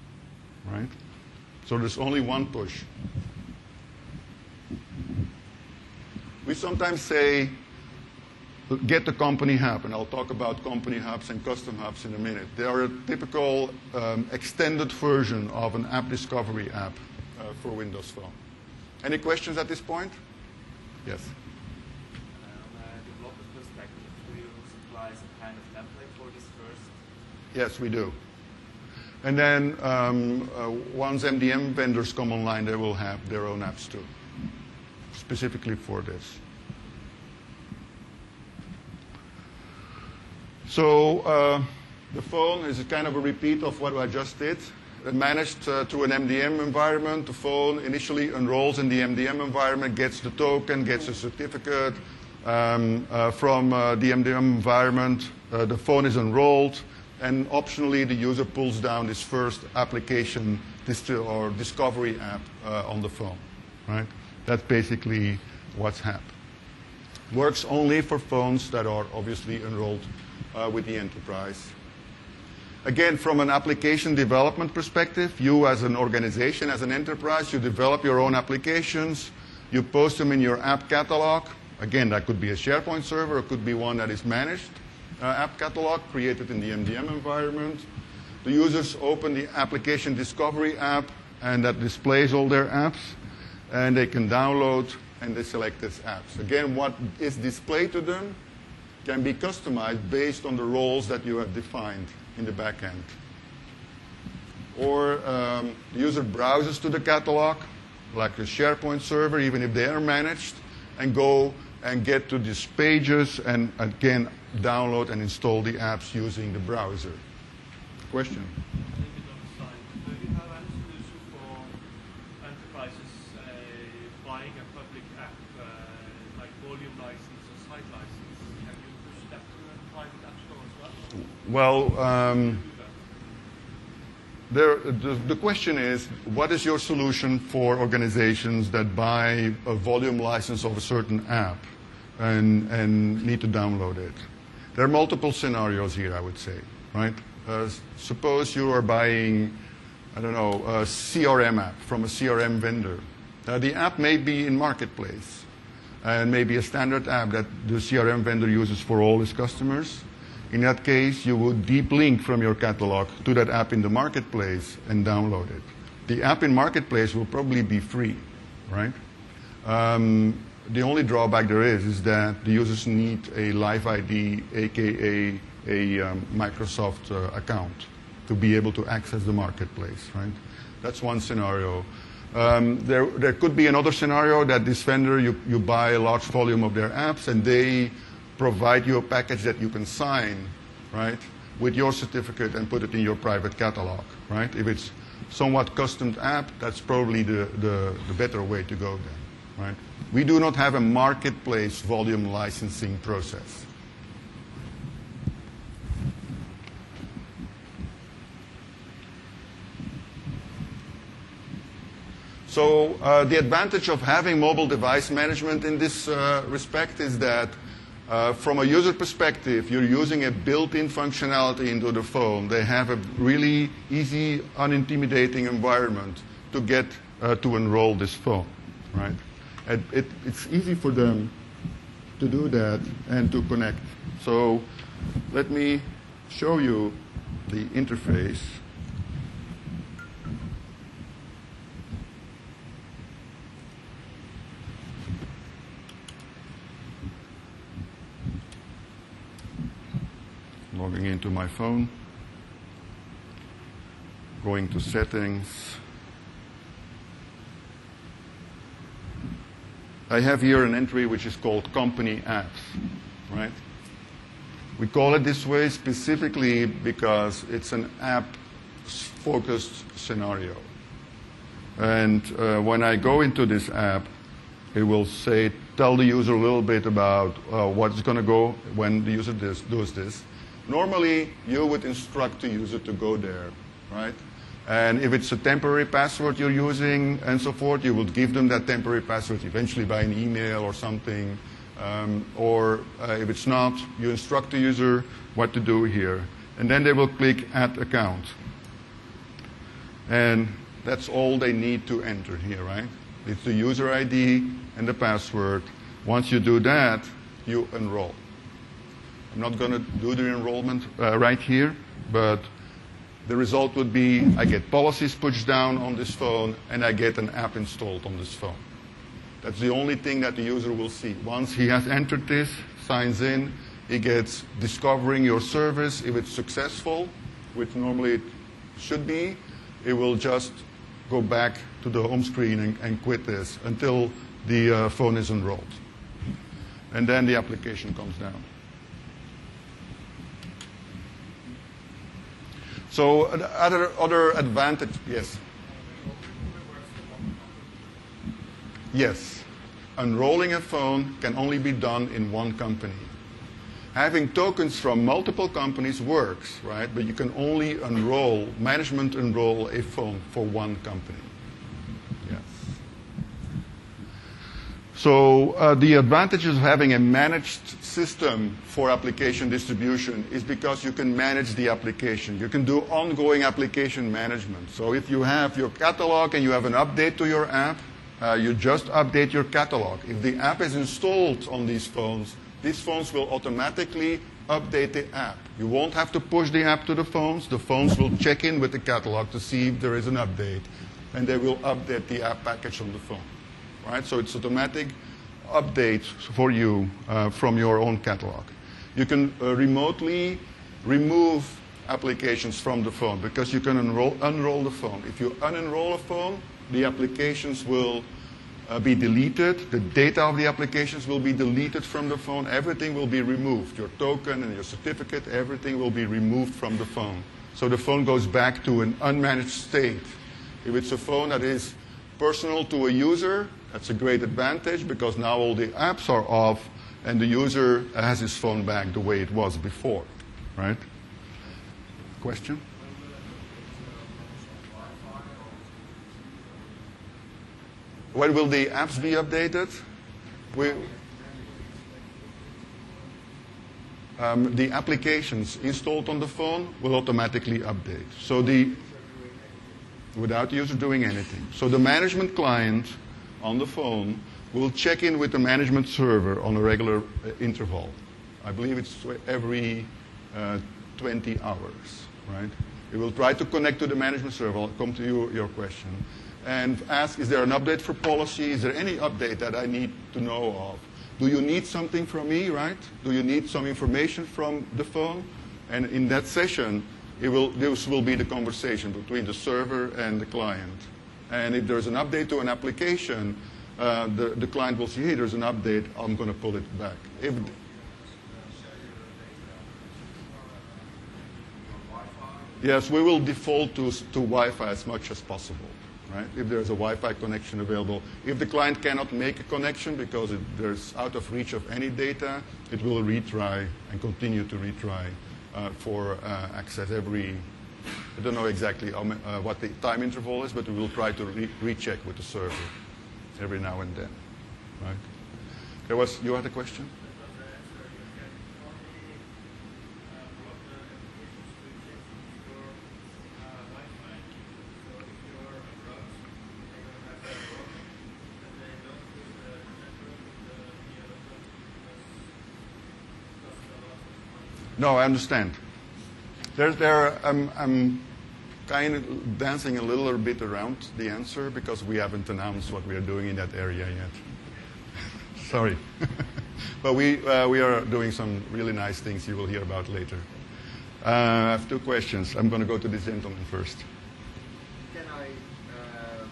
Right? So there's only one push. sometimes say, get the company hub, and I'll talk about company hubs and custom hubs in a minute. They are a typical um, extended version of an app discovery app uh, for Windows Phone. Any questions at this point? Yes. Uh, on a developer perspective, do you supply some kind of template for this first? Yes, we do. And then um, uh, once M D M vendors come online, they will have their own apps too, specifically for this. So uh, the phone is a kind of a repeat of what I just did. Uh, managed uh, through an M D M environment. The phone initially enrolls in the M D M environment, gets the token, gets a certificate um, uh, from uh, the M D M environment. Uh, the phone is enrolled, and optionally the user pulls down this first application or discovery app uh, on the phone. Right? That's basically what's happened. Works only for phones that are obviously enrolled uh, with the enterprise. Again, from an application development perspective, you as an organization, as an enterprise, you develop your own applications, you post them in your app catalog. Again, that could be a SharePoint server, it could be one that is managed uh, app catalog created in the M D M environment. The users open the application discovery app, and that displays all their apps, and they can download and they select these apps. Again, what is displayed to them can be customized based on the roles that you have defined in the back end. Or um, the user browses to the catalog, like a SharePoint server, even if they are managed, and go and get to these pages and again download and install the apps using the browser. Question? A little bit on the side. Do you have any solution for enterprises uh, buying a public app uh, like volume license or site license? Can you push that to a private app store as well? Well, um, there, the, the question is, what is your solution for organizations that buy a volume license of a certain app and, and need to download it? There are multiple scenarios here, I would say, right? Uh, suppose you are buying, I don't know, a C R M app from a C R M vendor. Uh, the app may be in Marketplace and maybe a standard app that the C R M vendor uses for all his customers. In that case, you would deep link from your catalog to that app in the Marketplace and download it. The app in Marketplace will probably be free, right? Um, the only drawback there is is that the users need a Live I D, aka a um, Microsoft uh, account, to be able to access the Marketplace, right? That's one scenario. Um, there, there could be another scenario that this vendor, you, you buy a large volume of their apps and they provide you a package that you can sign, right, with your certificate and put it in your private catalog, right? If it's somewhat custom app, that's probably the, the, the better way to go then, right? We do not have a Marketplace volume licensing process. So uh, the advantage of having mobile device management in this uh, respect is that uh, from a user perspective, you're using a built-in functionality into the phone. They have a really easy, unintimidating environment to get uh, to enroll this phone, right? And it, it's easy for them to do that and to connect. So let me show you the interface. Logging into my phone, going to settings. I have here an entry which is called company apps, right? We call it this way specifically because it's an app-focused scenario. And uh, when I go into this app, it will say, tell the user a little bit about uh, what's going to go when the user does, does this. Normally, you would instruct the user to go there, right? And if it's a temporary password you're using and so forth, you would give them that temporary password eventually by an email or something. Um, or uh, if it's not, you instruct the user what to do here. And then they will click Add Account. And that's all they need to enter here, right? It's the user I D and the password. Once you do that, you enroll. I'm not going to do the enrollment uh, right here, but the result would be I get policies pushed down on this phone, and I get an app installed on this phone. That's the only thing that the user will see. Once he has entered this, signs in, he gets discovering your service. If it's successful, which normally it should be, it will just go back to the home screen and, and quit this until the uh, phone is enrolled. And then the application comes down. So other, other advantage, yes? Yes. Enrolling a phone can only be done in one company. Having tokens from multiple companies works, right? But you can only enroll, management enroll a phone for one company. Yes. So uh, the advantages of having a managed system for application distribution is because you can manage the application. You can do ongoing application management. So if you have your catalog and you have an update to your app, uh, you just update your catalog. If the app is installed on these phones, these phones will automatically update the app. You won't have to push the app to the phones. The phones will check in with the catalog to see if there is an update, and they will update the app package on the phone. Right? So it's automatic updates for you uh, from your own catalog. You can uh, remotely remove applications from the phone because you can unroll, unroll the phone. If you unenroll a phone, the applications will uh, be deleted. The data of the applications will be deleted from the phone. Everything will be removed. Your token and your certificate, everything will be removed from the phone. So the phone goes back to an unmanaged state. If it's a phone that is personal to a user, that's a great advantage because now all the apps are off and the user has his phone back the way it was before, right? Question? When will the apps be updated? We, um, the applications installed on the phone will automatically update. So the, without the user doing anything. So the management client on the phone will check in with the management server on a regular uh, interval. I believe it's every uh, twenty hours, right? It will try to connect to the management server. I'll come to you, your question. And ask, is there an update for policy? Is there any update that I need to know of? Do you need something from me, right? Do you need some information from the phone? And in that session, it will, this will be the conversation between the server and the client. And if there's an update to an application, uh, the, the client will say, hey, there's an update, I'm going to pull it back. If, yes, we will default to, to Wi-Fi as much as possible. Right? If there's a Wi-Fi connection available. If the client cannot make a connection because it, there's out of reach of any data, it will retry and continue to retry uh, for uh, access every, I don't know exactly how, uh, what the time interval is, but we will try to re recheck with the server every now and then. Right? There was, you had a question? No, I understand. There's, there, I'm, I'm kind of dancing a little bit around the answer because we haven't announced what we are doing in that area yet. Sorry. But we, uh, we are doing some really nice things you will hear about later. Uh, I have two questions. I'm going to go to this gentleman first. Can I uh,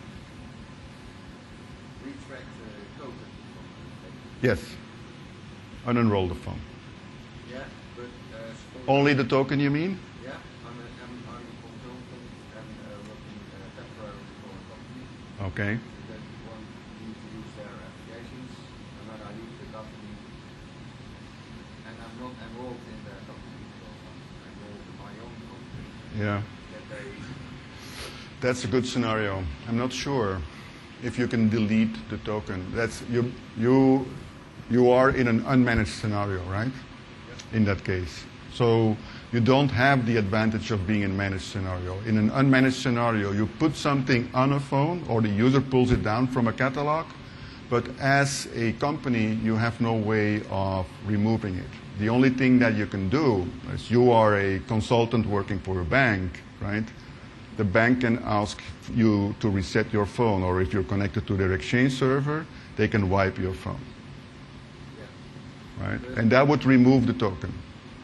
retract the token? Yes. Unenroll the phone. Yeah, but uh, only the token, you mean? Yeah, I'm a, I'm, I'm a consultant and uh, working uh, temporarily for a company. Okay. That want me to use their applications, and when I leave the company, and I'm not enrolled in their company, so I'm enrolled in my own company. Yeah. That they That's a good scenario. I'm not sure if you can delete the token. That's you. You, you are in an unmanaged scenario, right? In that case. So you don't have the advantage of being in a managed scenario. In an unmanaged scenario, you put something on a phone or the user pulls it down from a catalog, But as a company, you have no way of removing it. The only thing that you can do is you are a consultant working for a bank, right? The bank can ask you to reset your phone, or if you're connected to their Exchange server, they can wipe your phone, right? And that would remove the token.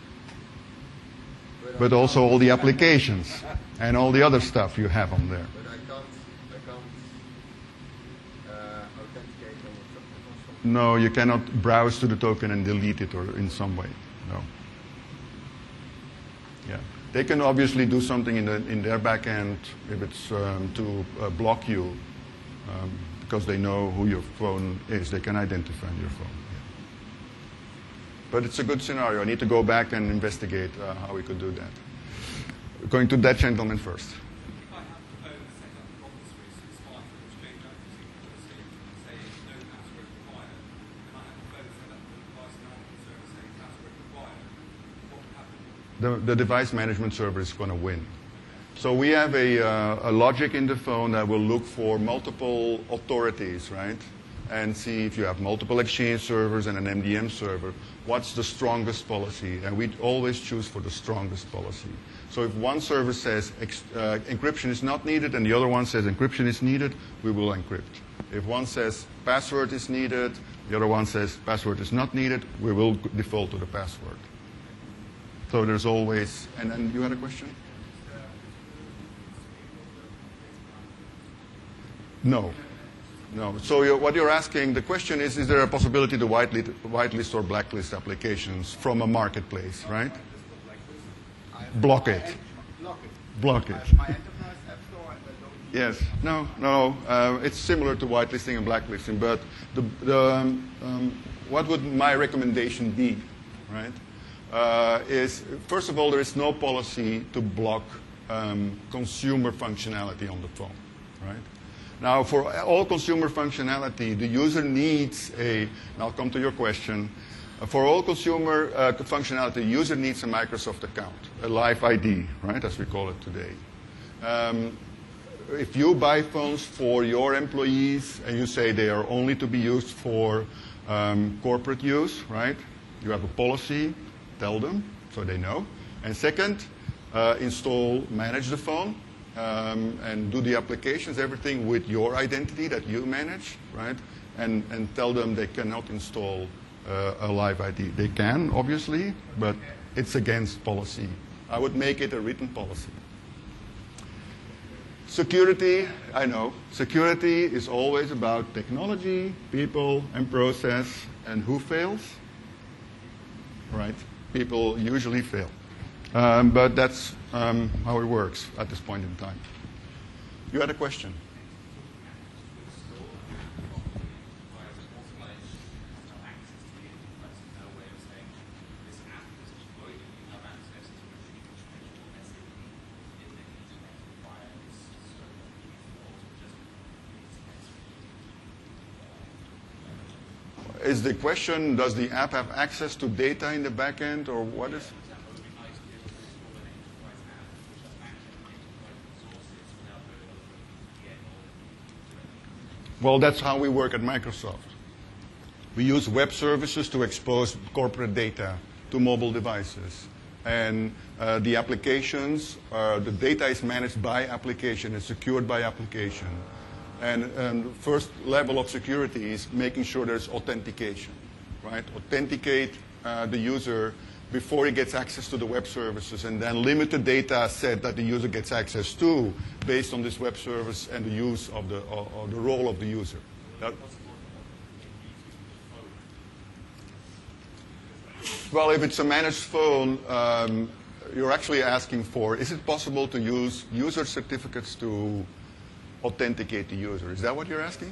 But also all the applications and all the other stuff you have on there. But I can't, I can't uh, authenticate on the phone. No, you cannot browse to the token and delete it or in some way. No. Yeah. They can obviously do something in, the, in their back end if it's um, to uh, block you um, because they know who your phone is. They can identify your phone. Yeah. But it's a good scenario. I need to go back and investigate uh, how we could do that. Going to that gentleman first. If I have a phone set up with Office three sixty-five, which may not policy, say no password required, and I have a phone set up with a device management service saying password required, what would happen? The, the device management server is going to win. So we have a, uh, a logic in the phone that will look for multiple authorities, right? And see if you have multiple Exchange servers and an M D M server, what's the strongest policy? And we always choose for the strongest policy. So if one server says ex uh, encryption is not needed and the other one says encryption is needed, we will encrypt. If one says password is needed, the other one says password is not needed, we will default to the password. So there's always, and then you had a question? No. No. So you're, what you're asking, the question is, is there a possibility to whitelist, whitelist or blacklist applications from a marketplace, right? Block it. Block it. Block I it. have my enterprise app store and I don't Yes. No, no. Uh, it's similar to whitelisting and blacklisting, but the, the, um, um, what would my recommendation be, right? Uh, is, first of all, there is no policy to block um, consumer functionality on the phone, right? Now, for all consumer functionality, the user needs a, and I'll come to your question, uh, for all consumer uh, functionality, the user needs a Microsoft account, a live I D, right, as we call it today. Um, if you buy phones for your employees and you say they are only to be used for um, corporate use, right, you have a policy, tell them so they know. And second, uh, install, manage the phone. Um, and do the applications, everything with your identity that you manage, right? And, and tell them they cannot install uh, a live I D. They can, obviously, but it's against policy. I would make it a written policy. Security, I know. Security is always about technology, people, and process. And who fails? Right? People usually fail. Um, but that's um, how it works at this point in time. You had a question? Is the question, does the app have access to data in the back end, or what is? Well, that's how we work at Microsoft. We use web services to expose corporate data to mobile devices. And uh, the applications, uh, the data is managed by application, it's secured by application. And um, the first level of security is making sure there's authentication, right? Authenticate uh, the user before he gets access to the web services, and then limit the data set that the user gets access to based on this web service and the use of the, or, or the role of the user. That, well, if it's a managed phone, um, you're actually asking for, is it possible to use user certificates to authenticate the user? Is that what you're asking?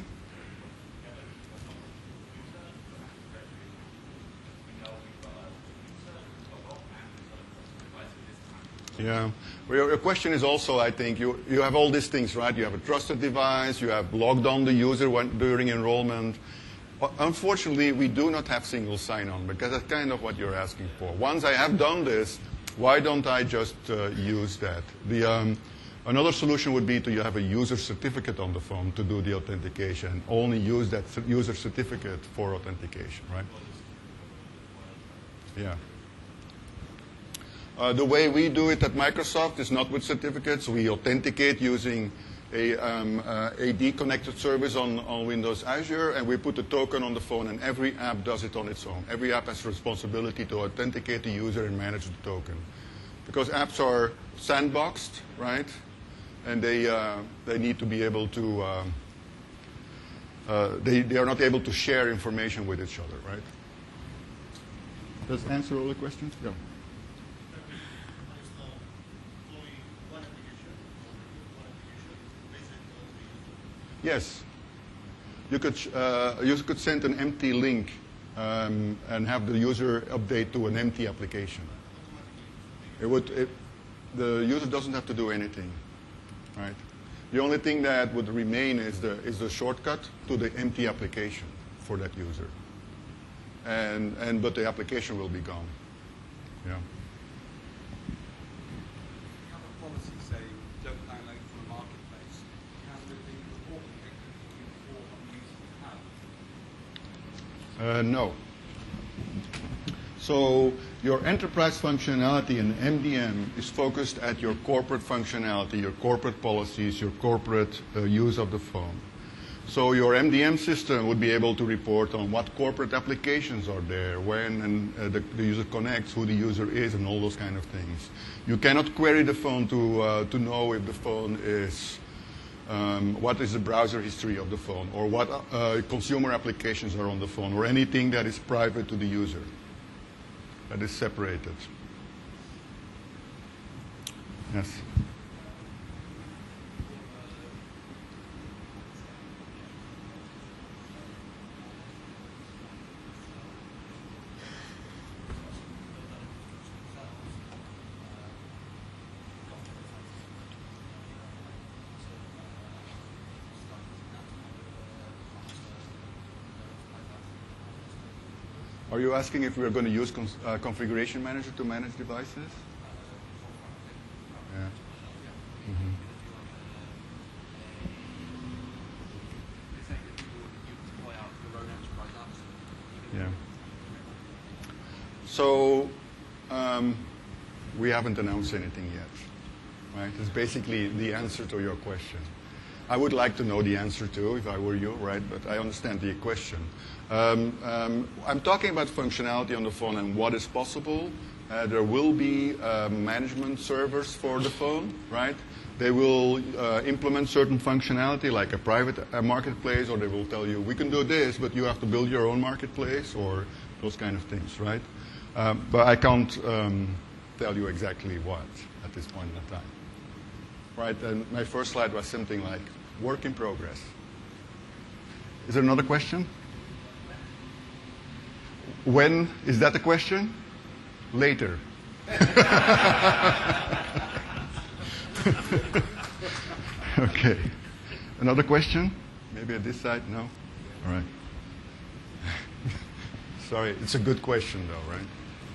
Yeah. Well, your, your question is also, I think, you, you have all these things, right? You have a trusted device, you have logged on the user when, during enrollment. But unfortunately, we do not have single sign-on, because that's kind of what you're asking for. Once I have done this, why don't I just uh, use that? The, um, Another solution would be to you have a user certificate on the phone to do the authentication and only use that cer- user certificate for authentication, right? Yeah. Uh, the way we do it at Microsoft is not with certificates. We authenticate using a um, uh, A D connected service on, on Windows Azure, and we put a token on the phone, and every app does it on its own. Every app has responsibility to authenticate the user and manage the token. Because apps are sandboxed, right? And they, uh, they need to be able to, um, uh, they, they are not able to share information with each other, right? Does that answer all the questions? Yeah. Yes. You could, uh, you could send an empty link um, and have the user update to an empty application. It would, it, the user doesn't have to do anything, right? The only thing that would remain is the, is the shortcut to the empty application for that user. And, and, but the application will be gone. Yeah. If you have a policy, say, don't download from a marketplace, can the report be taken to you before on using the app? Uh, no. So your enterprise functionality in M D M is focused at your corporate functionality, your corporate policies, your corporate uh, use of the phone. So your M D M system would be able to report on what corporate applications are there, when and, uh, the, the user connects, who the user is, and all those kind of things. You cannot query the phone to, uh, to know if the phone is, um, what is the browser history of the phone, or what uh, consumer applications are on the phone, or anything that is private to the user, that is separated. Yes? Are you asking if we are going to use cons uh, Configuration Manager to manage devices? Yeah. Mm-hmm. Yeah. So um, we haven't announced anything yet, right? It's basically the answer to your question. I would like to know the answer too, if I were you, right? But I understand the question. Um, um, I'm talking about functionality on the phone and what is possible. Uh, there will be uh, management servers for the phone, right? They will uh, implement certain functionality like a private uh, marketplace, or they will tell you, we can do this, but you have to build your own marketplace, or those kind of things, right? Um, but I can't um, tell you exactly what at this point in time. Right, and my first slide was something like work in progress. Is there another question? When? Is that a question? Later. Okay. Another question? Maybe at this side? No? All right. Sorry, it's a good question though, right?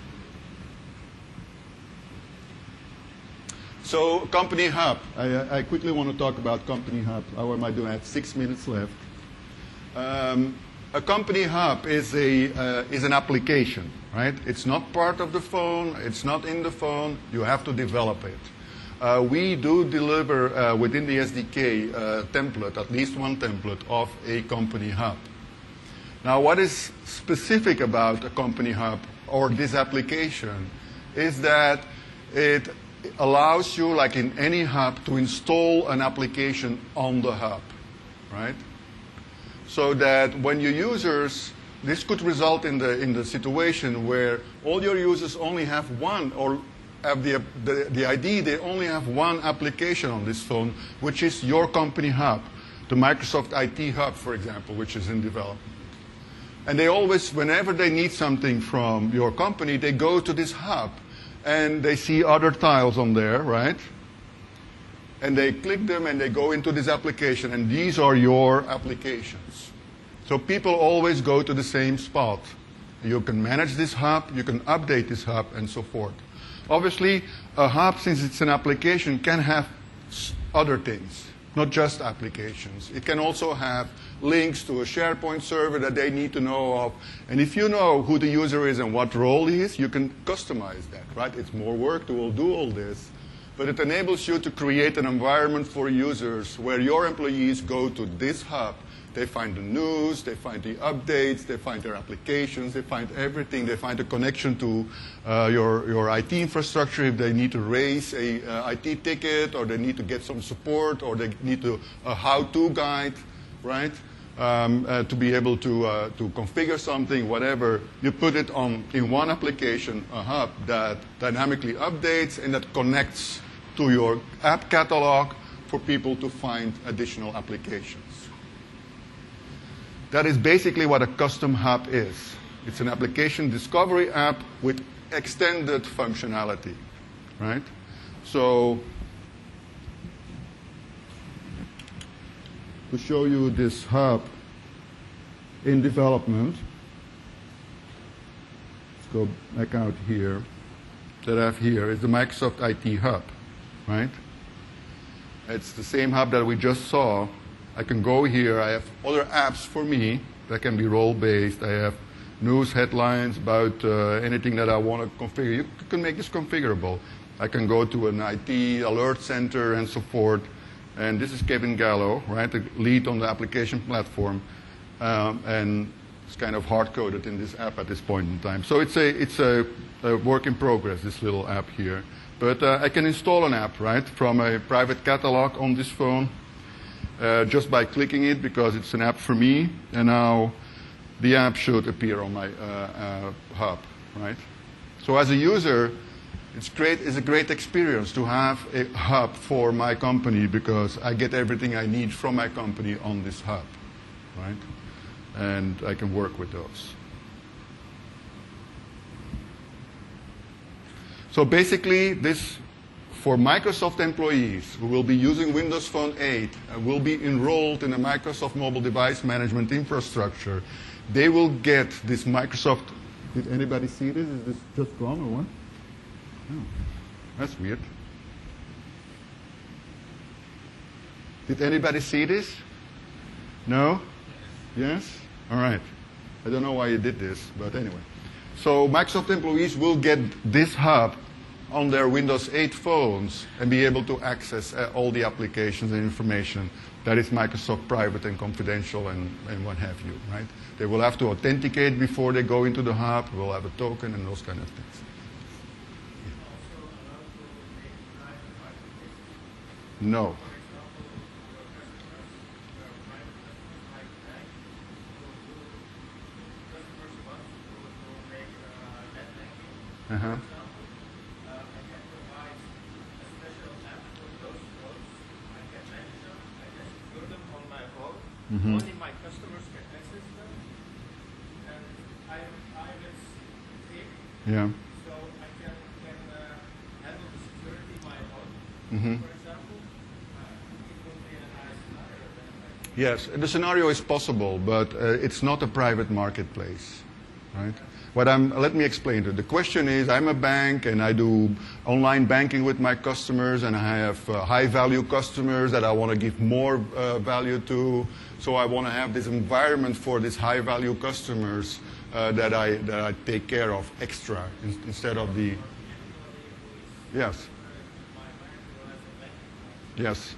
So, Company Hub. I, I quickly want to talk about Company Hub. How am I doing? I have six minutes left. Um, a Company Hub is, a, uh, is an application, right? It's not part of the phone. It's not in the phone. You have to develop it. Uh, we do deliver uh, within the S D K uh, template, at least one template, of a Company Hub. Now, what is specific about a Company Hub or this application is that it allows you, like in any hub, to install an application on the hub, right? So that when your users, this could result in the, in the situation where all your users only have one, or have the, the, the I D, they only have one application on this phone, which is your Company Hub, the Microsoft I T Hub, for example, which is in development. And they always, whenever they need something from your company, they go to this hub. And they see other tiles on there, right? And they click them and they go into this application, and these are your applications. So people always go to the same spot. You can manage this hub, you can update this hub, and so forth. Obviously, a hub, since it's an application, can have s- other things, not just applications. It can also have links to a SharePoint server that they need to know of. And if you know who the user is and what role he is, you can customize that, right? It's more work to all do all this. But it enables you to create an environment for users where your employees go to this hub. They find the news, they find the updates, they find their applications, they find everything. They find a connection to uh, your, your I T infrastructure if they need to raise a uh, I T ticket, or they need to get some support, or they need to, a how-to guide, right? Um, uh, to be able to, uh, to configure something, whatever. You put it on in one application, a hub that dynamically updates and that connects to your app catalog for people to find additional applications. That is basically what a custom hub is. It's an application discovery app with extended functionality, right? So, to show you this hub in development, let's go back out here. That I have here is the Microsoft I T Hub, right? It's the same hub that we just saw. I can go here. I have other apps for me that can be role-based. I have news headlines about uh, anything that I want to configure. You can make this configurable. I can go to an I T alert center and so forth. And this is Kevin Gallo, right, the lead on the application platform. Um, and it's kind of hard-coded in this app at this point in time. So it's a, it's a, a work in progress, this little app here. But uh, I can install an app, right, from a private catalog on this phone. Uh, just by clicking it, because it's an app for me, and now the app should appear on my uh, uh, hub, right? So as a user, it's great. It's a great experience to have a hub for my company, because I get everything I need from my company on this hub, right? And I can work with those. So basically, this. For Microsoft employees who will be using Windows Phone eight and will be enrolled in a Microsoft mobile device management infrastructure, they will get this Microsoft. Did anybody see this? Is this just gone or what? Oh, that's weird. Did anybody see this? No? Yes? All right. I don't know why you did this, but anyway. So Microsoft employees will get this hub on their Windows eight phones and be able to access uh, all the applications and information that is Microsoft private and confidential and, and what have you, right? They will have to authenticate before they go into the hub. We'll have a token and those kind of things. No. Uh-huh. Mm-hmm. Only my customers can access them, and I have private thing, Yeah. so I can, can uh, handle the security in my home, Mm-hmm. for example. Uh, it would be a nice scenario then. Yes, the scenario is possible, but uh, it's not a private marketplace, right? What I'm, let me explain to you. The question is, I'm a bank and I do online banking with my customers, and I have uh, high-value customers that I want to give more uh, value to. So I want to have this environment for these high-value customers uh, that I that I take care of extra in, instead of the. Yes. Yes.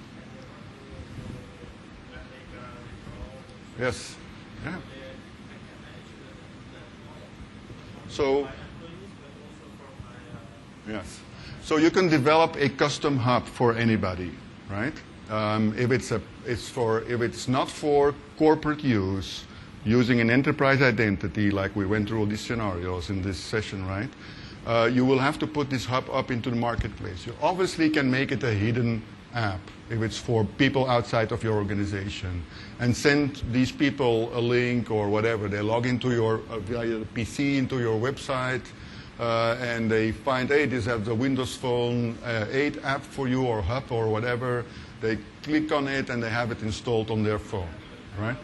Yes. Yeah. So, yes. So you can develop a custom hub for anybody, right? Um, if it's a, it's for, if it's not for corporate use, using an enterprise identity, like we went through all these scenarios in this session, right? Uh, you will have to put this hub up into the marketplace. You obviously can make it a hidden app if it's for people outside of your organization, and send these people a link or whatever. They log into your uh, via the P C into your website, uh, and they find, hey, this has the Windows Phone uh, eight app for you, or hub or whatever. They click on it and they have it installed on their phone, right?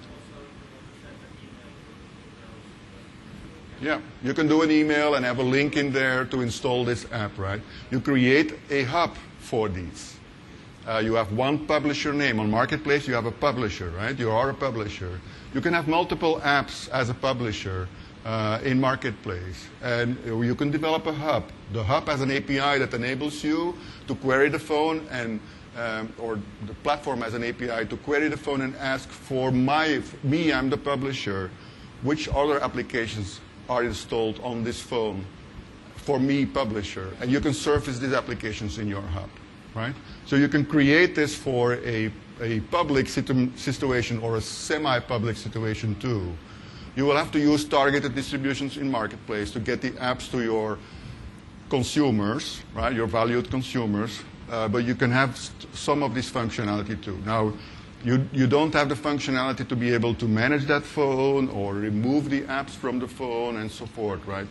Yeah, you can do an email and have a link in there to install this app, right? You create a hub for these. Uh, you have one publisher name. On Marketplace, you have a publisher, right? You are a publisher. You can have multiple apps as a publisher uh, in Marketplace. And you can develop a hub. The hub has an A P I that enables you to query the phone, and um, or the platform has an A P I to query the phone and ask for my, me, I'm the publisher, which other applications are installed on this phone for me, publisher. And you can surface these applications in your hub. Right? So you can create this for a, a public situ situation or a semi-public situation too. You will have to use targeted distributions in Marketplace to get the apps to your consumers, right? Your valued consumers. Uh, but you can have some of this functionality too. Now, you, you don't have the functionality to be able to manage that phone or remove the apps from the phone and so forth, right?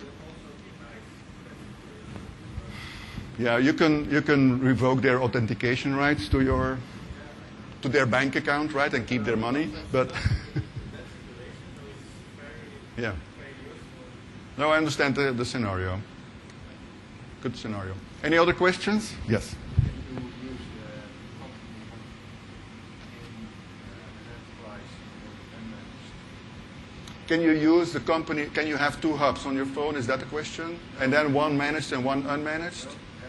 Yeah, you can you can revoke their authentication rights to your to their bank account, right, and keep their money. But yeah, no, I understand the, the scenario. Good scenario. Any other questions? Yes. Can you use the company? Can you have two hubs on your phone? Is that the question? And then one managed and one unmanaged?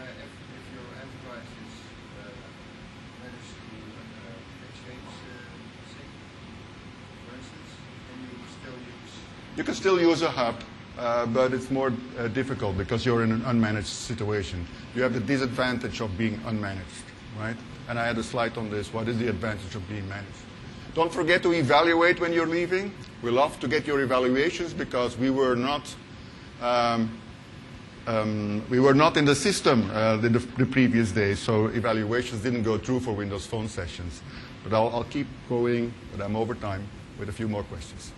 You can still use a hub, uh, but it's more uh, difficult because you're in an unmanaged situation. You have the disadvantage of being unmanaged, right? And I had a slide on this. What is the advantage of being managed? Don't forget to evaluate when you're leaving. We love to get your evaluations because we were not um, um, we were not in the system uh, the, the previous days, so evaluations didn't go through for Windows Phone sessions. But I'll, I'll keep going, but I'm over time with a few more questions.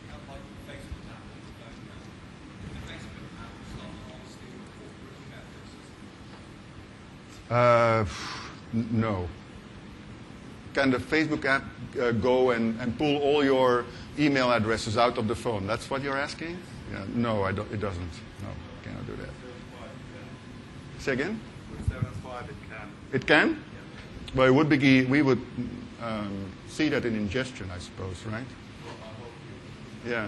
Uh, no. Can the Facebook app uh, go and, and pull all your email addresses out of the phone? That's what you're asking? Yeah, no, I don't, it doesn't. No, cannot do that. Say again? With seven point five it can. It can? Yeah. Well, it would be, we would um, see that in ingestion, I suppose, right? Yeah.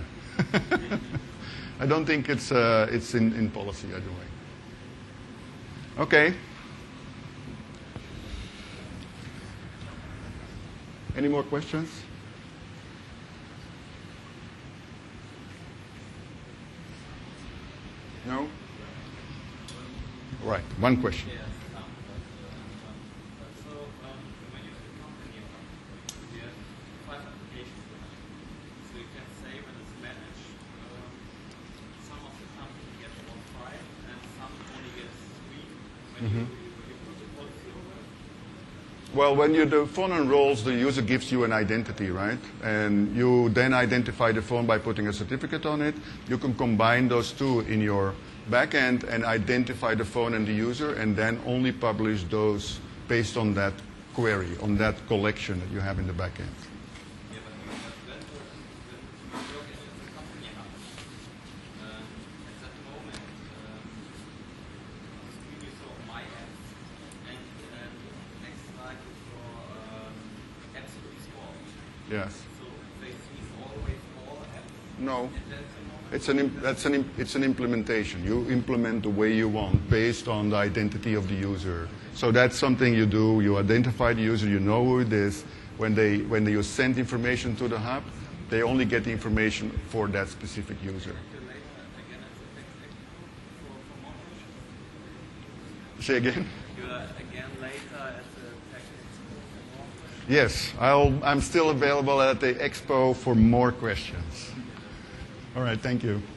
I don't think it's, uh, it's in, in policy either way. Okay. Any more questions? No? Right, one question. Yes, um, so um, when you have a company, you have five applications. So you can say when it's managed, um, some of the company gets one five and some only gets three. When mm-hmm. you, when you put the policy over. Well, when you, the phone enrolls, the user gives you an identity, right? And you then identify the phone by putting a certificate on it. You can combine those two in your backend and identify the phone and the user, and then only publish those based on that query, on that collection that you have in the backend. Yeah, but when you log into the company hub, um, at that moment, um, you saw my apps, and uh, next slide you saw um, apps to be stored. Yes. So they see always all apps. No. And then It's an, that's an, it's an implementation. You implement the way you want based on the identity of the user. So that's something you do. You identify the user. You know who it is. When, they, when they, you send information to the hub, they only get the information for that specific user. Say again? you are again later at the tech expo. Yes, I'll, I'm still available at the expo for more questions. All right, thank you.